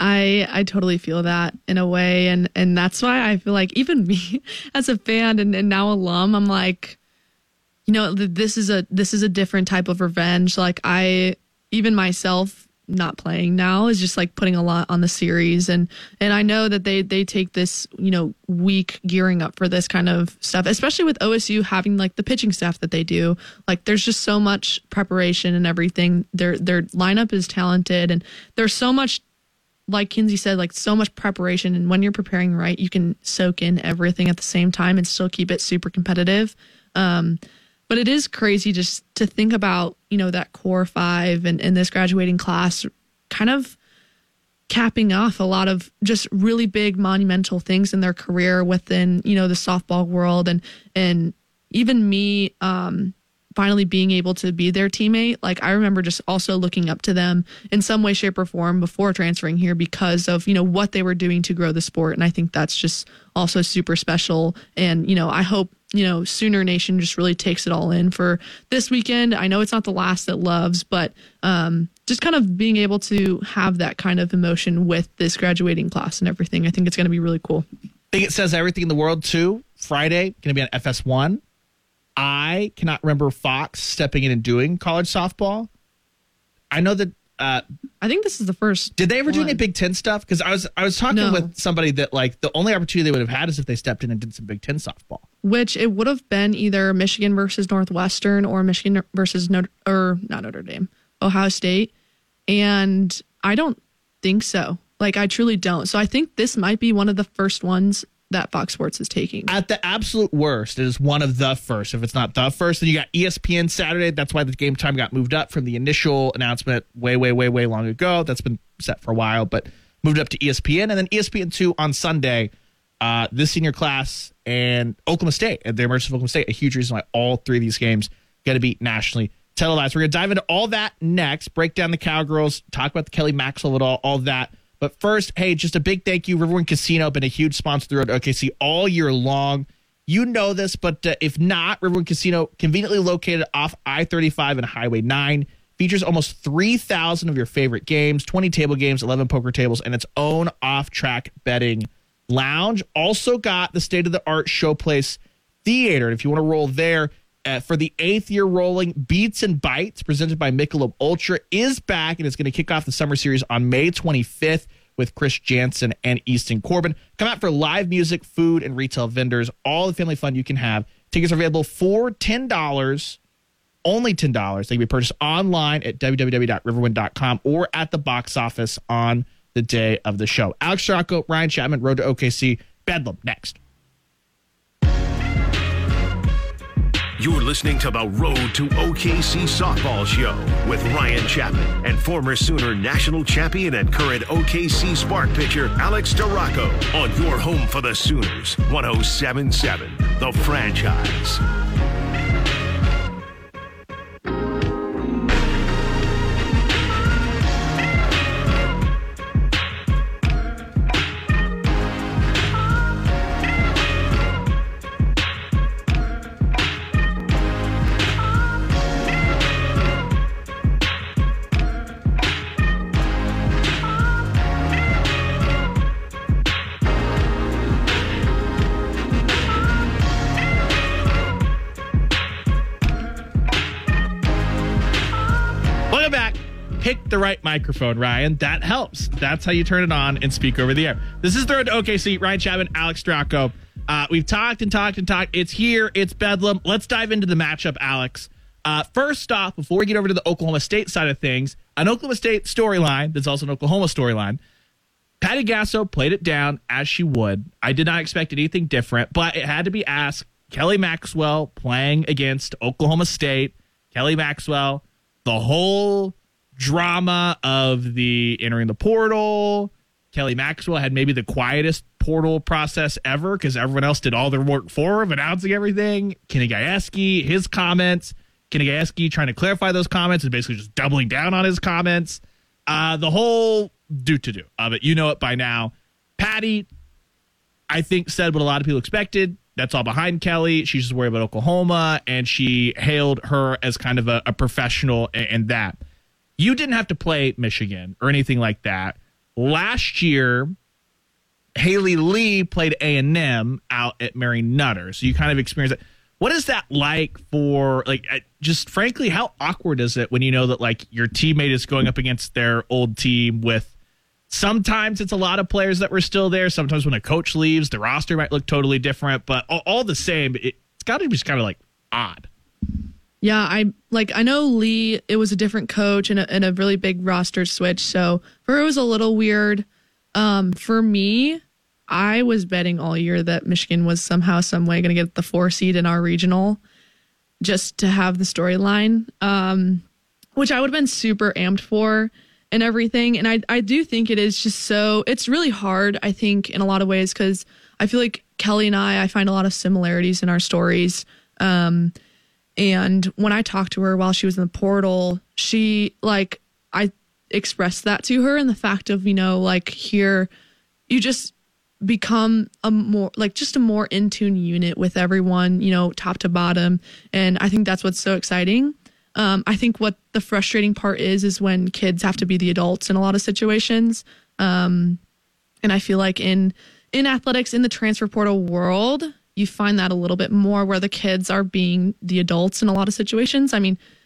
I I totally feel that in a way. And, and that's why I feel like even me as a fan and, and now alum, I'm like, you know, this is a this is a different type of revenge. Like I, even myself, not playing now is just like putting a lot on the series. And, and I know that they, they take this, you know, week gearing up for this kind of stuff, especially with O S U having like the pitching staff that they do. Like there's just so much preparation and everything. Their, their lineup is talented and there's so much, like Kinsey said, like so much preparation. And when you're preparing right, you can soak in everything at the same time and still keep it super competitive. Um, But it is crazy just to think about, you know, that core five and, and this graduating class kind of capping off a lot of just really big monumental things in their career within, you know, the softball world. And, and even me um, finally being able to be their teammate. Like I remember just also looking up to them in some way, shape or form before transferring here because of, you know, what they were doing to grow the sport. And I think that's just also super special. And, you know, I hope, you know, Sooner Nation just really takes it all in for this weekend. I know it's not the last at Love's, but um, just kind of being able to have that kind of emotion with this graduating class and everything. I think it's going to be really cool. I think it says everything in the world too. Friday, going to be on F S one. I cannot remember Fox stepping in and doing college softball. I know that. Uh, I think this is the first. Did they ever one. do any Big Ten stuff? Because I was I was talking No. with somebody that like the only opportunity they would have had is if they stepped in and did some Big Ten softball. Which it would have been either Michigan versus Northwestern or Michigan versus Notre or not Notre Dame, Ohio State, and I don't think so. Like, I truly don't. So I think this might be one of the first ones that Fox Sports is taking. At the absolute worst, it is one of the first. If it's not the first, then you got E S P N Saturday. That's why the game time got moved up from the initial announcement way, way, way, way long ago. That's been set for a while, but moved up to E S P N. And then E S P N two on Sunday, uh, this senior class and Oklahoma State, and the emergence of Oklahoma State, a huge reason why all three of these games going to be nationally televised. We're going to dive into all that next, break down the Cowgirls, talk about the Kelly Maxwell at all, all that. But first, hey, just a big thank you. Riverwind Casino, been a huge sponsor of the Road to O K C all year long. You know this, but uh, if not, Riverwind Casino, conveniently located off I thirty-five and Highway nine, features almost three thousand of your favorite games, twenty table games, eleven poker tables, and its own off-track betting lounge. Also got the state-of-the-art Showplace Theater. And if you want to roll there, Uh, for the eighth year rolling, Beats and Bites, presented by Michelob Ultra, is back, and it's going to kick off the summer series on May twenty-fifth with Chris Jansen and Easton Corbin. Come out for live music, food, and retail vendors, all the family fun you can have. Tickets are available for ten dollars, only ten dollars. They can be purchased online at w w w dot riverwind dot com or at the box office on the day of the show. Alex Stracco, Ryan Chapman, Road to O K C, Bedlam, next. You're listening to the Road to O K C Softball Show with Ryan Chapman and former Sooner national champion and current O K C Spark pitcher Alex Stracco on your home for the Sooners, one oh seven point seven, The Franchise. Pick the right microphone, Ryan. That helps. That's how you turn it on and speak over the air. This is the Road to O K C. Ryan Chapman, Alex Stracco. Uh, we've talked and talked and talked. It's here. It's Bedlam. Let's dive into the matchup, Alex. Uh, first off, before we get over to the Oklahoma State side of things, an Oklahoma State storyline that's also an Oklahoma storyline. Patty Gasso played it down as she would. I did not expect anything different, but it had to be asked. Kelly Maxwell playing against Oklahoma State. Kelly Maxwell, the whole drama of the entering the portal. Kelly Maxwell had maybe the quietest portal process ever because everyone else did all their work for him, announcing everything. Kenny Gajewski, his comments. Kenny Gajewski trying to clarify those comments and basically just doubling down on his comments. Uh, the whole do-to-do of it. You know it by now. Patty, I think, said what a lot of people expected. That's all behind Kelly. She's just worried about Oklahoma, and she hailed her as kind of a, a professional and, and that. You didn't have to play Michigan or anything like that. Last year, Haley Lee played A and M out at Mary Nutter, so you kind of experienced it. What is that like for, like, just frankly, how awkward is it when you know that, like, your teammate is going up against their old team with, sometimes it's a lot of players that were still there. Sometimes when a coach leaves, the roster might look totally different, but all, all the same, it, it's got to be just kind of, like, odd. Yeah, I like I know Lee, it was a different coach and a, and a really big roster switch. So for her, it was a little weird. Um, for me, I was betting all year that Michigan was somehow, some way going to get the four seed in our regional just to have the storyline, um, which I would have been super amped for and everything. And I, I do think it is just so, it's really hard, I think, in a lot of ways, because I feel like Kelly and I, I find a lot of similarities in our stories. Um, And when I talked to her while she was in the portal, she, like, I expressed that to her, and the fact of, you know, like, here, you just become a more, like, just a more in tune unit with everyone, you know, top to bottom. And I think that's what's so exciting. Um, I think what the frustrating part is, is when kids have to be the adults in a lot of situations. Um, and I feel like in, in athletics, in the transfer portal world, you find that a little bit more where the kids are being the adults in a lot of situations. I mean,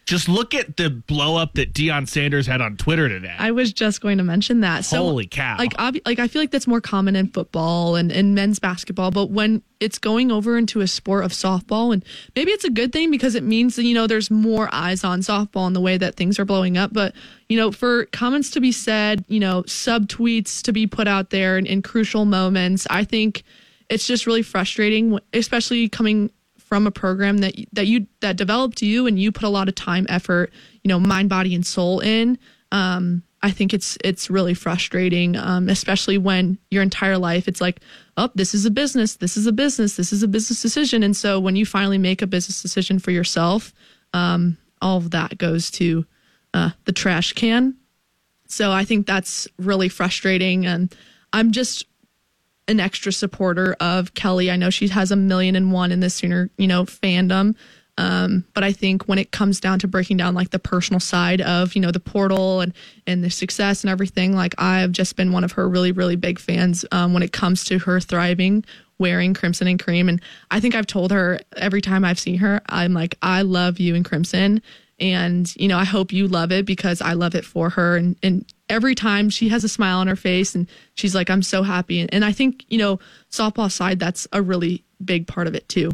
Just look at the blow up that Deion Sanders had on Twitter today. I was just going to mention that. So, Holy cow. Like, ob- like I feel like that's more common in football and, and men's basketball. But when it's going over into a sport of softball, and maybe it's a good thing because it means that, you know, there's more eyes on softball and the way that things are blowing up. But, you know, for comments to be said, you know, subtweets to be put out there in, in crucial moments, I think it's just really frustrating, especially coming from a program that that you that developed you and you put a lot of time, effort, you know, mind, body, and soul in. Um, I think it's it's really frustrating, um, especially when your entire life it's like, oh, this is a business, this is a business, this is a business decision, and so when you finally make a business decision for yourself, um, all of that goes to uh, the trash can. So I think that's really frustrating, and I'm just an extra supporter of Kelly. I know she has a million and one in the Sooner, you know, fandom. Um, but I think when it comes down to breaking down like the personal side of, you know, the portal and, and the success and everything, like I've just been one of her really, really big fans um, when it comes to her thriving, wearing crimson and cream. And I think I've told her every time I've seen her, I'm like, I love you in crimson. And, you know, I hope you love it because I love it for her. And, and every time she has a smile on her face and she's like, I'm so happy. And, and I think, you know, softball side, that's a really big part of it too.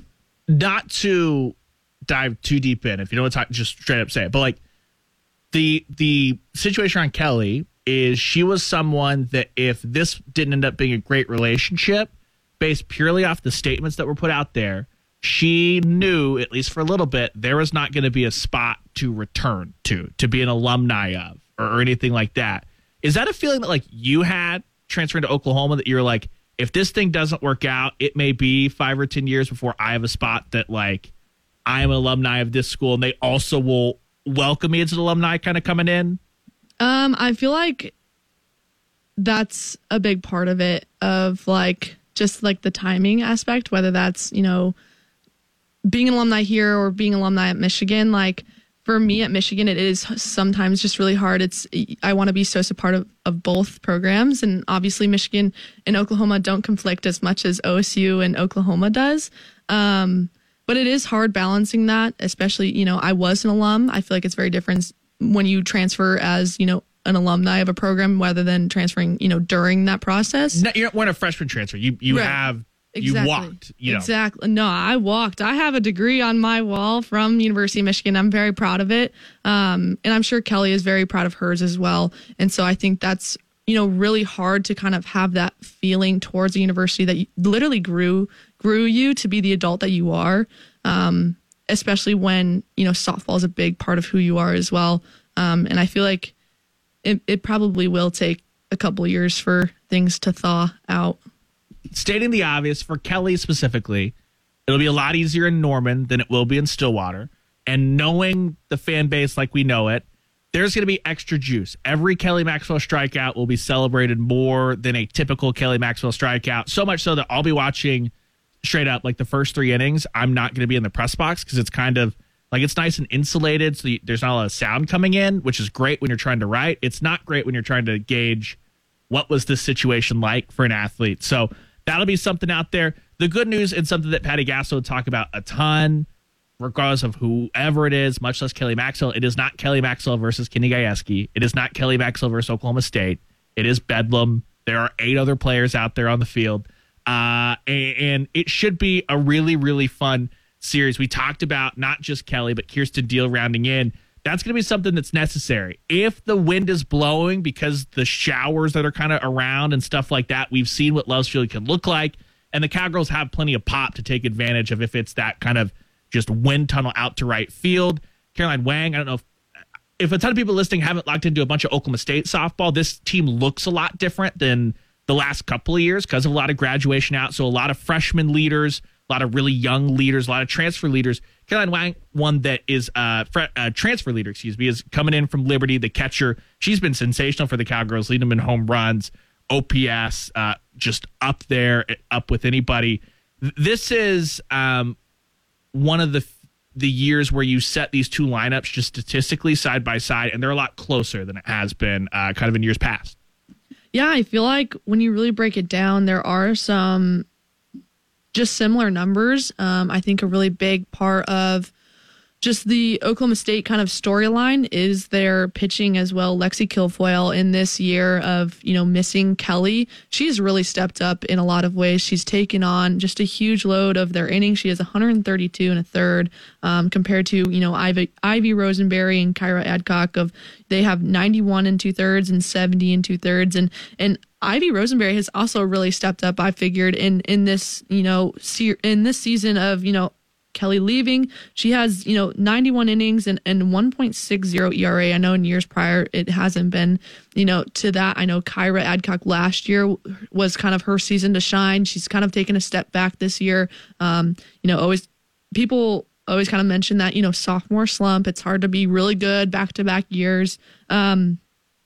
Not to dive too deep in, if you don't want to talk, just straight up say it. But like the, the situation around Kelly is she was someone that if this didn't end up being a great relationship based purely off the statements that were put out there, she knew, at least for a little bit, there was not going to be a spot to return to, to be an alumni of, or, or anything like that. Is that a feeling that like you had transferring to Oklahoma, that you're like, if this thing doesn't work out, it may be five or ten years before I have a spot that like I am an alumni of this school and they also will welcome me as an alumni kind of coming in? Um, I feel like that's a big part of it, of like just like the timing aspect, whether that's, you know, being an alumni here or being an alumni at Michigan. Like for me at Michigan, it is sometimes just really hard. It's I want to be so a part of, of both programs. And obviously Michigan and Oklahoma don't conflict as much as O S U and Oklahoma does. Um, but it is hard balancing that, especially, you know, I was an alum. I feel like it's very different when you transfer as, you know, an alumni of a program rather than transferring, you know, during that process. No, you don't want a freshman transfer. You, you right. have... Exactly. You walked. You know. Exactly. No, I walked. I have a degree on my wall from University of Michigan. I'm very proud of it. Um, and I'm sure Kelly is very proud of hers as well. And so I think that's, you know, really hard to kind of have that feeling towards a university that literally grew, grew you to be the adult that you are. Um, especially when, you know, softball is a big part of who you are as well. Um, and I feel like it, it probably will take a couple of years for things to thaw out. Stating the obvious, for Kelly specifically, it'll be a lot easier in Norman than it will be in Stillwater. And knowing the fan base like we know it, there's going to be extra juice. Every Kelly Maxwell strikeout will be celebrated more than a typical Kelly Maxwell strikeout. So much so that I'll be watching straight up like the first three innings. I'm not going to be in the press box because it's kind of like it's nice and insulated. So there's not a lot of sound coming in, which is great when you're trying to write. It's not great when you're trying to gauge what was this situation like for an athlete. So that'll be something out there. The good news, and something that Patty Gasso would talk about a ton, regardless of whoever it is, much less Kelly Maxwell, it is not Kelly Maxwell versus Kenny Gajewski. It is not Kelly Maxwell versus Oklahoma State. It is Bedlam. There are eight other players out there on the field. Uh, and, and it should be a really, really fun series. We talked about not just Kelly, but Kirsten Deal rounding in. That's going to be something that's necessary. If the wind is blowing because the showers that are kind of around and stuff like that, we've seen what Loves Field can look like. And the Cowgirls have plenty of pop to take advantage of if it's that kind of just wind tunnel out to right field. Caroline Wang, I don't know if, if a ton of people listening haven't locked into a bunch of Oklahoma State softball, this team looks a lot different than the last couple of years because of a lot of graduation out. So a lot of freshman leaders, a lot of really young leaders, a lot of transfer leaders. Caroline Wang, one that is a uh, uh, transfer leader, excuse me, is coming in from Liberty, the catcher. She's been sensational for the Cowgirls, leading them in home runs, O P S, uh, just up there, up with anybody. This is um, one of the the years where you set these two lineups just statistically side by side, and they're a lot closer than it has been uh, kind of in years past. Yeah, I feel like when you really break it down, there are some just similar numbers. Um, I think a really big part of just the Oklahoma State kind of storyline is their pitching as well. Lexi Kilfoyle in this year of, you know, missing Kelly, she's really stepped up in a lot of ways. She's taken on just a huge load of their innings. She has one hundred thirty-two and a third um, compared to, you know, Ivy, Ivy Rosenberry and Kyra Adcock of they have ninety-one and two thirds and seventy and two thirds. And, and Ivy Rosenberry has also really stepped up, I figured, in, in this, you know, se- in this season of, you know, Kelly leaving. She has, you know, ninety-one innings and, and one point six oh E R A. I know in years prior it hasn't been, you know, to that. I know Kyra Adcock last year was kind of her season to shine. She's kind of taken a step back this year. Um, you know, always people always kind of mention that, you know, sophomore slump. It's hard to be really good back-to-back years. Um,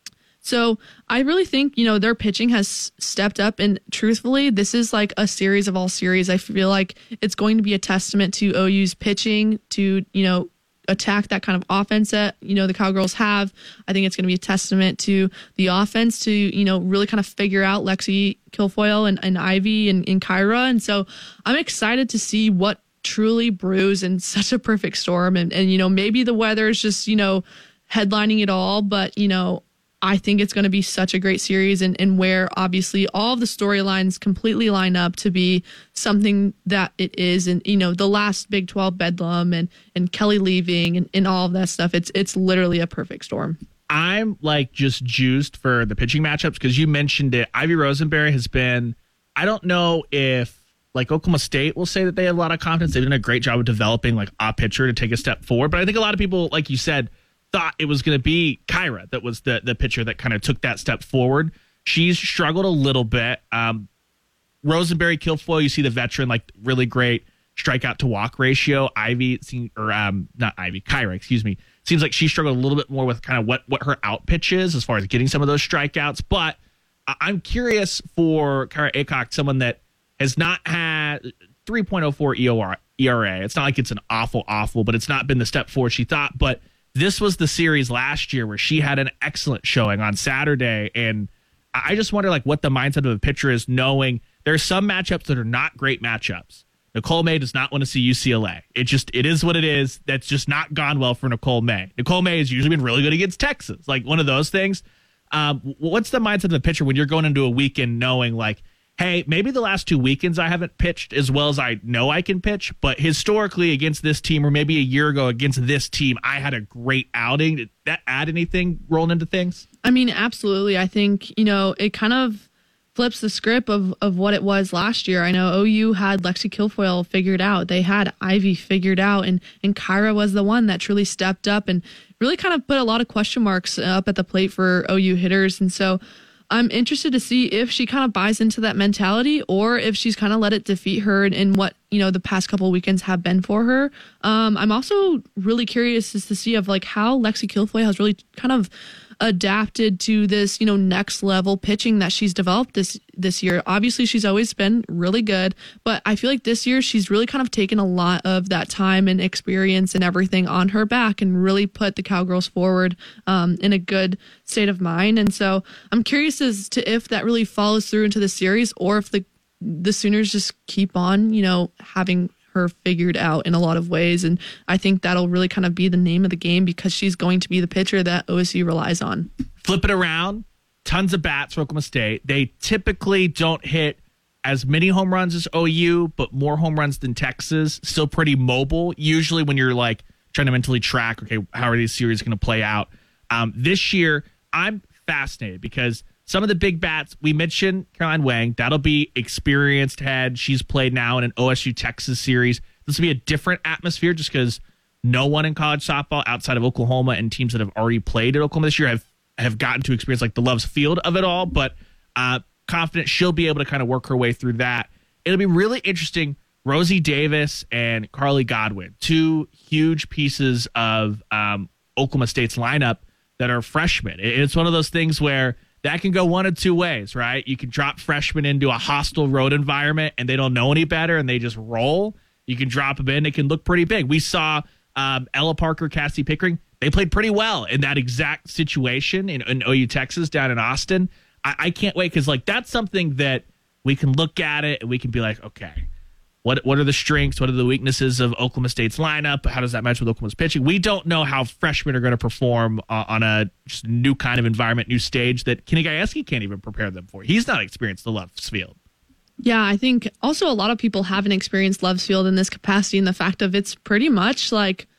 So I really think, you know, their pitching has stepped up. And truthfully, this is like a series of all series. I feel like it's going to be a testament to O U's pitching to, you know, attack that kind of offense that, you know, the Cowgirls have. I think it's going to be a testament to the offense to, you know, really kind of figure out Lexi Kilfoyle and, and Ivy and, and Kyra. And so I'm excited to see what truly brews in such a perfect storm. And, and you know, maybe the weather is just, you know, headlining it all. But, you know, I think it's going to be such a great series and, and where obviously all of the storylines completely line up to be something that it is. And, you know, the last Big twelve bedlam and, and Kelly leaving and, and all of that stuff. It's, it's literally a perfect storm. I'm like just juiced for the pitching matchups because you mentioned it. Ivy Rosenberry has been, I don't know if like Oklahoma State will say that they have a lot of confidence. They've done a great job of developing like a pitcher to take a step forward. But I think a lot of people, like you said, thought it was going to be Kyra that was the the pitcher that kind of took that step forward. She's struggled a little bit. Um, Rosenberry, Kilfoyle, you see the veteran, like really great strikeout to walk ratio. Ivy, or um, not Ivy, Kyra, excuse me. Seems like she struggled a little bit more with kind of what, what her out pitch is as far as getting some of those strikeouts. But I'm curious for Kyra Adcock, someone that has not had three point oh four E R A. It's not like it's an awful, awful, but it's not been the step forward she thought. But this was the series last year where she had an excellent showing on Saturday. And I just wonder like what the mindset of a pitcher is, knowing there's some matchups that are not great matchups. Nicole May does not want to see U C L A. It just, it is what it is. That's just not gone well for Nicole May. Nicole May has usually been really good against Texas. Like one of those things. Um, what's the mindset of the pitcher when you're going into a weekend knowing like, hey, maybe the last two weekends I haven't pitched as well as I know I can pitch, but historically against this team or maybe a year ago against this team, I had a great outing. Did that add anything rolling into things? I mean, absolutely. I think, you know, it kind of flips the script of, of what it was last year. I know O U had Lexi Kilfoyle figured out. They had Ivy figured out, and, and Kyra was the one that truly stepped up and really kind of put a lot of question marks up at the plate for O U hitters. And so I'm interested to see if she kind of buys into that mentality or if she's kind of let it defeat her in, in what, you know, the past couple of weekends have been for her. Um, I'm also really curious as to see of like how Lexi Kilfoyle has really kind of adapted to this, you know, next level pitching that she's developed this this year. Obviously, she's always been really good, but I feel like this year she's really kind of taken a lot of that time and experience and everything on her back and really put the Cowgirls forward um, in a good state of mind. And so I'm curious as to if that really follows through into the series or if the the Sooners just keep on, you know, having her figured out in a lot of ways. And I think that'll really kind of be the name of the game because she's going to be the pitcher that O S U relies on. Flip it around. Tons of bats for Oklahoma State. They typically don't hit as many home runs as O U, but more home runs than Texas. Still pretty mobile. Usually when you're like trying to mentally track, okay, how are these series going to play out? Um, this year, I'm fascinated because some of the big bats, we mentioned Caroline Wang. That'll be experienced head. She's played now in an O S U Texas series. This will be a different atmosphere just because no one in college softball outside of Oklahoma and teams that have already played at Oklahoma this year have, have gotten to experience like the Love's Field of it all. But uh, confident she'll be able to kind of work her way through that. It'll be really interesting. Rosie Davis and Carly Godwin, two huge pieces of um, Oklahoma State's lineup that are freshmen. It's one of those things where that can go one of two ways, right? You can drop freshmen into a hostile road environment and they don't know any better and they just roll. You can drop them in. It can look pretty big. We saw um, Ella Parker, Cassie Pickering. They played pretty well in that exact situation in, in O U, Texas, down in Austin. I, I can't wait because like that's something that we can look at it and we can be like, okay, What what are the strengths? What are the weaknesses of Oklahoma State's lineup? How does that match with Oklahoma's pitching? We don't know how freshmen are going to perform uh, on a just new kind of environment, new stage that Kenny Gajewski can't even prepare them for. He's not experienced the Love's Field. Yeah, I think also a lot of people haven't experienced Love's Field in this capacity, and the fact of it's pretty much like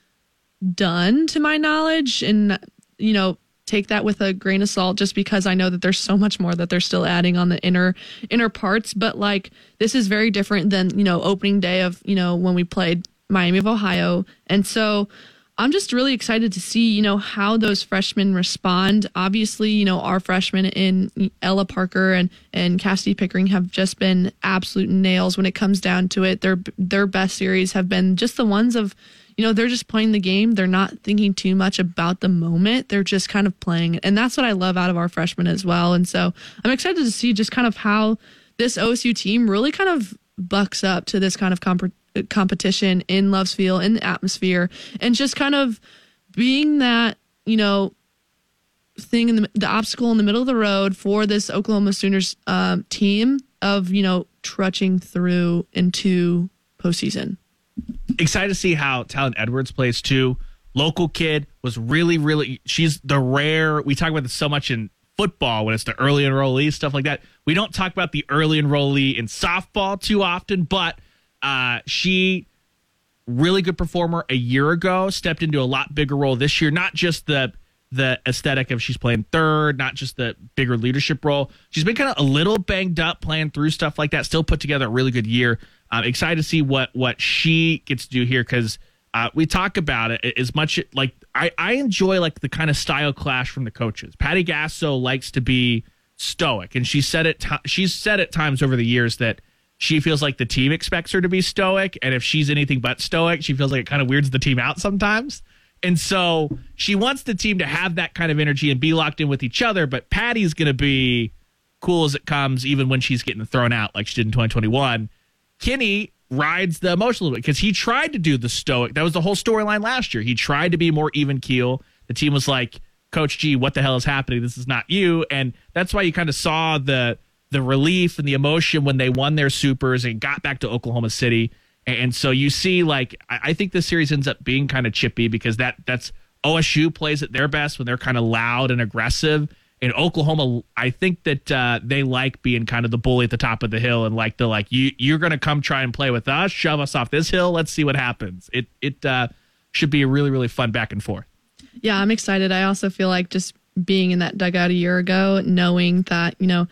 done to my knowledge, and you know, take that with a grain of salt, just because I know that there's so much more that they're still adding on the inner inner parts. But like, this is very different than, you know, opening day of, you know, when we played Miami of Ohio. And so I'm just really excited to see, you know, how those freshmen respond. Obviously, you know, our freshmen in Ella Parker and, and Cassidy Pickering have just been absolute nails when it comes down to it. Their their best series have been just the ones of, you know, they're just playing the game. They're not thinking too much about the moment. They're just kind of playing it. And that's what I love out of our freshmen as well. And so I'm excited to see just kind of how this O S U team really kind of bucks up to this kind of comp- competition in Love's Field, in the atmosphere, and just kind of being that, you know, thing in the, the obstacle in the middle of the road for this Oklahoma Sooners um, team of, you know, trudging through into postseason. Excited to see how Talon Edwards plays too. Local kid, was really, really, she's the rare, we talk about this so much in football when it's the early enrollee, stuff like that. We don't talk about the early enrollee in softball too often, but uh, she, really good performer a year ago, stepped into a lot bigger role this year, not just the the aesthetic of she's playing third, not just the bigger leadership role. She's been kind of a little banged up playing through stuff like that, still put together a really good year. I'm excited to see what what she gets to do here, because uh, we talk about it as much like I, I enjoy like the kind of style clash from the coaches. Patty Gasso likes to be stoic, and she said it. T- she's said at times over the years that she feels like the team expects her to be stoic, and if she's anything but stoic, she feels like it kind of weirds the team out sometimes. And so she wants the team to have that kind of energy and be locked in with each other, but Patty's going to be cool as it comes, even when she's getting thrown out like she did in twenty twenty-one. Kenny rides the emotion a little bit because he tried to do the stoic. That was the whole storyline last year. He tried to be more even keel. The team was like, Coach G, what the hell is happening? This is not you. And that's why you kind of saw the the relief and the emotion when they won their supers and got back to Oklahoma City. And so you see, like, I think this series ends up being kind of chippy because that that's O S U plays at their best when they're kind of loud and aggressive. In Oklahoma, I think that uh, they like being kind of the bully at the top of the hill and like the like you you're going to come try and play with us, shove us off this hill. Let's see what happens. It it uh, should be a really really fun back and forth. Yeah, I'm excited. I also feel like just being in that dugout a year ago, knowing that, you know,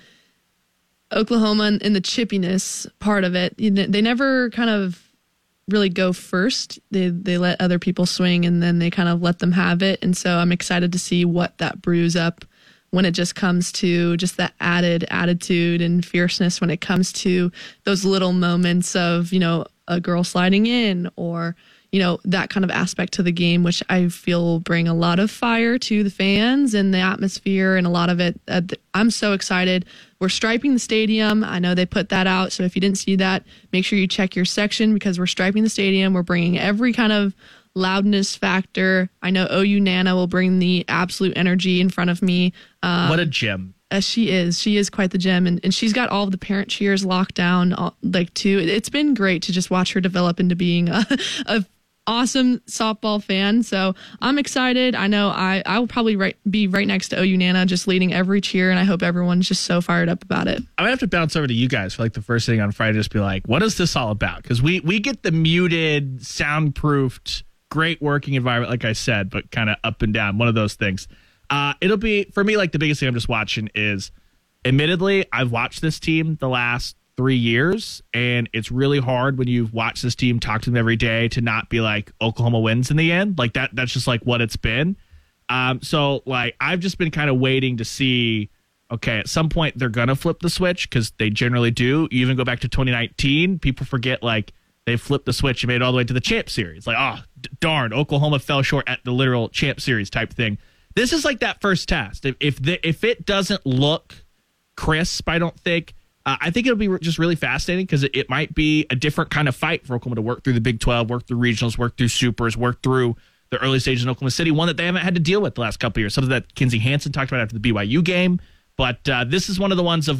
Oklahoma and the chippiness part of it, you know, they never kind of really go first. They they let other people swing and then they kind of let them have it. And so I'm excited to see what that brews up when it just comes to just that added attitude and fierceness when it comes to those little moments of, you know, a girl sliding in or, you know, that kind of aspect to the game, which I feel will bring a lot of fire to the fans and the atmosphere and a lot of it. Uh, I'm so excited. We're striping the stadium. I know they put that out. So if you didn't see that, make sure you check your section because we're striping the stadium. We're bringing every kind of loudness factor. I know O U Nana will bring the absolute energy in front of me. Um, what a gem. As she is. She is quite the gem. And, and she's got all of the parent cheers locked down, all, like, too. It's been great to just watch her develop into being a, a awesome softball fan. So I'm excited. I know I, I will probably right, be right next to O U Nana, just leading every cheer. And I hope everyone's just so fired up about it. I'm going to have to bounce over to you guys for like the first thing on Friday, just be like, what is this all about? Because we, we get the muted, soundproofed, great working environment, like I said, but kind of up and down, one of those things. Uh, it'll be, for me, like the biggest thing I'm just watching is, admittedly, I've watched this team the last three years, and it's really hard when you've watched this team, talk to them every day, to not be like, Oklahoma wins in the end. Like that, that's just like what it's been. Um, so like, I've just been kind of waiting to see, okay, at some point they're going to flip the switch because they generally do. You even go back to twenty nineteen, people forget like they flipped the switch and made it all the way to the champ series. Like, oh, d- darn, Oklahoma fell short at the literal champ series type thing. This is like that first test. If if, the, if it doesn't look crisp, I don't think, uh, I think it'll be just really fascinating because it, it might be a different kind of fight for Oklahoma to work through the Big twelve, work through regionals, work through supers, work through the early stages in Oklahoma City, one that they haven't had to deal with the last couple of years. Something that Kinsey Hansen talked about after the B Y U game. But uh, this is one of the ones of like,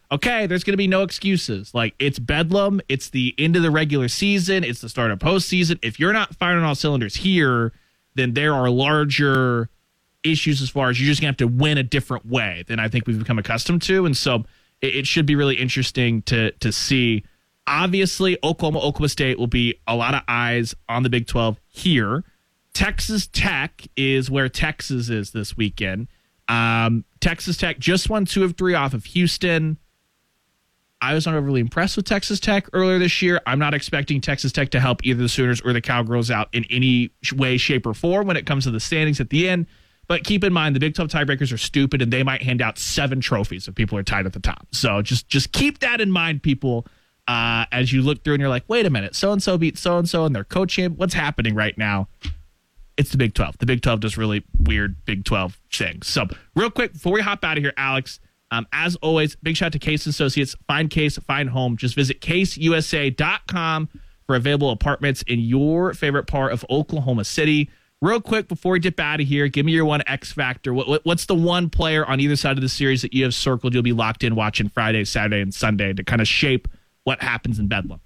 okay, there's going to be no excuses. Like, it's Bedlam. It's the end of the regular season. It's the start of postseason. If you're not firing on all cylinders here, then there are larger issues as far as you're just going to have to win a different way than I think we've become accustomed to. And so it, it should be really interesting to to see. Obviously, Oklahoma, Oklahoma State will be a lot of eyes on the Big twelve here. Texas Tech is where Texas is this weekend. Um, Texas Tech just won two of three off of Houston. I was not overly impressed with Texas Tech earlier this year. I'm not expecting Texas Tech to help either the Sooners or the Cowgirls out in any way, shape, or form when it comes to the standings at the end. But keep in mind, the Big twelve tiebreakers are stupid, and they might hand out seven trophies if people are tied at the top. So just, just keep that in mind, people, uh, as you look through and you're like, wait a minute, so-and-so beat so-and-so and they're co-champ. What's happening right now? It's the Big twelve. The Big twelve does really weird Big twelve things. So real quick, before we hop out of here, Alex, Um, as always, big shout out to Case Associates. Find Case, find home. Just visit case u s a dot com for available apartments in your favorite part of Oklahoma City. Real quick, before we dip out of here, give me your one X factor. What, what, what's the one player on either side of the series that you have circled you'll be locked in watching Friday, Saturday, and Sunday to kind of shape what happens in Bedlam?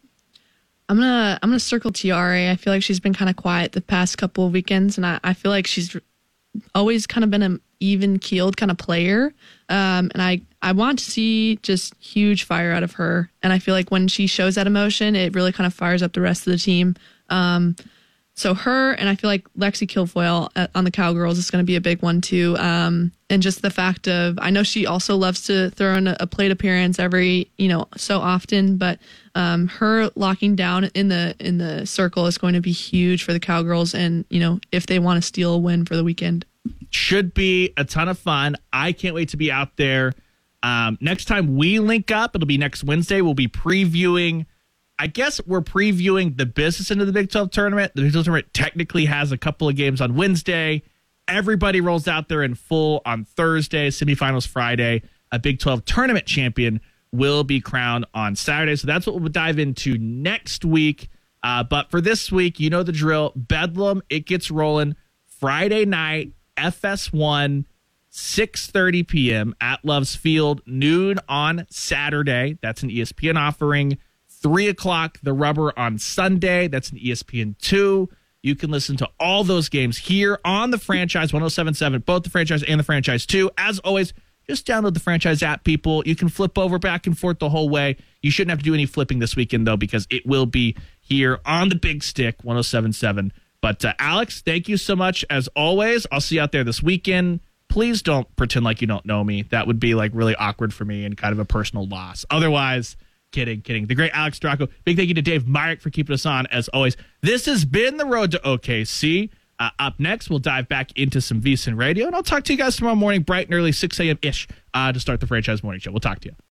I'm gonna I'm gonna circle Tiare. I feel like she's been kind of quiet the past couple of weekends, and I, I feel like she's always kind of been an even-keeled kind of player. Um, and I, I want to see just huge fire out of her. And I feel like when she shows that emotion, it really kind of fires up the rest of the team. Um, so her, and I feel like Lexi Kilfoyle at, on the Cowgirls is going to be a big one too. Um, and just the fact of, I know she also loves to throw in a, a plate appearance every, you know, so often, but um, her locking down in the in the circle is going to be huge for the Cowgirls. And, you know, if they want to steal a win for the weekend. Should be a ton of fun. I can't wait to be out there. Um, next time we link up, it'll be next Wednesday. We'll be previewing, I guess we're previewing the business end of the Big twelve tournament. The Big twelve tournament technically has a couple of games on Wednesday. Everybody rolls out there in full on Thursday, semifinals Friday. A Big twelve tournament champion will be crowned on Saturday. So that's what we'll dive into next week. Uh, but for this week, you know the drill. Bedlam, it gets rolling Friday night. F S one, six thirty p.m. at Love's Field, noon on Saturday. That's an E S P N offering. three o'clock, the Rubber on Sunday. That's an E S P N two. You can listen to all those games here on the Franchise one oh seven point seven, both the Franchise and the Franchise two. As always, just download the Franchise app, people. You can flip over back and forth the whole way. You shouldn't have to do any flipping this weekend, though, because it will be here on the big stick, one oh seven point seven. But, uh, Alex, thank you so much, as always. I'll see you out there this weekend. Please don't pretend like you don't know me. That would be, like, really awkward for me and kind of a personal loss. Otherwise, kidding, kidding. The great Alex Draco. Big thank you to Dave Myrick for keeping us on, as always. This has been The Road to O K C. Uh, up next, we'll dive back into some VSiN Radio, and I'll talk to you guys tomorrow morning, bright and early, six a.m.-ish, uh, to start the Franchise Morning Show. We'll talk to you.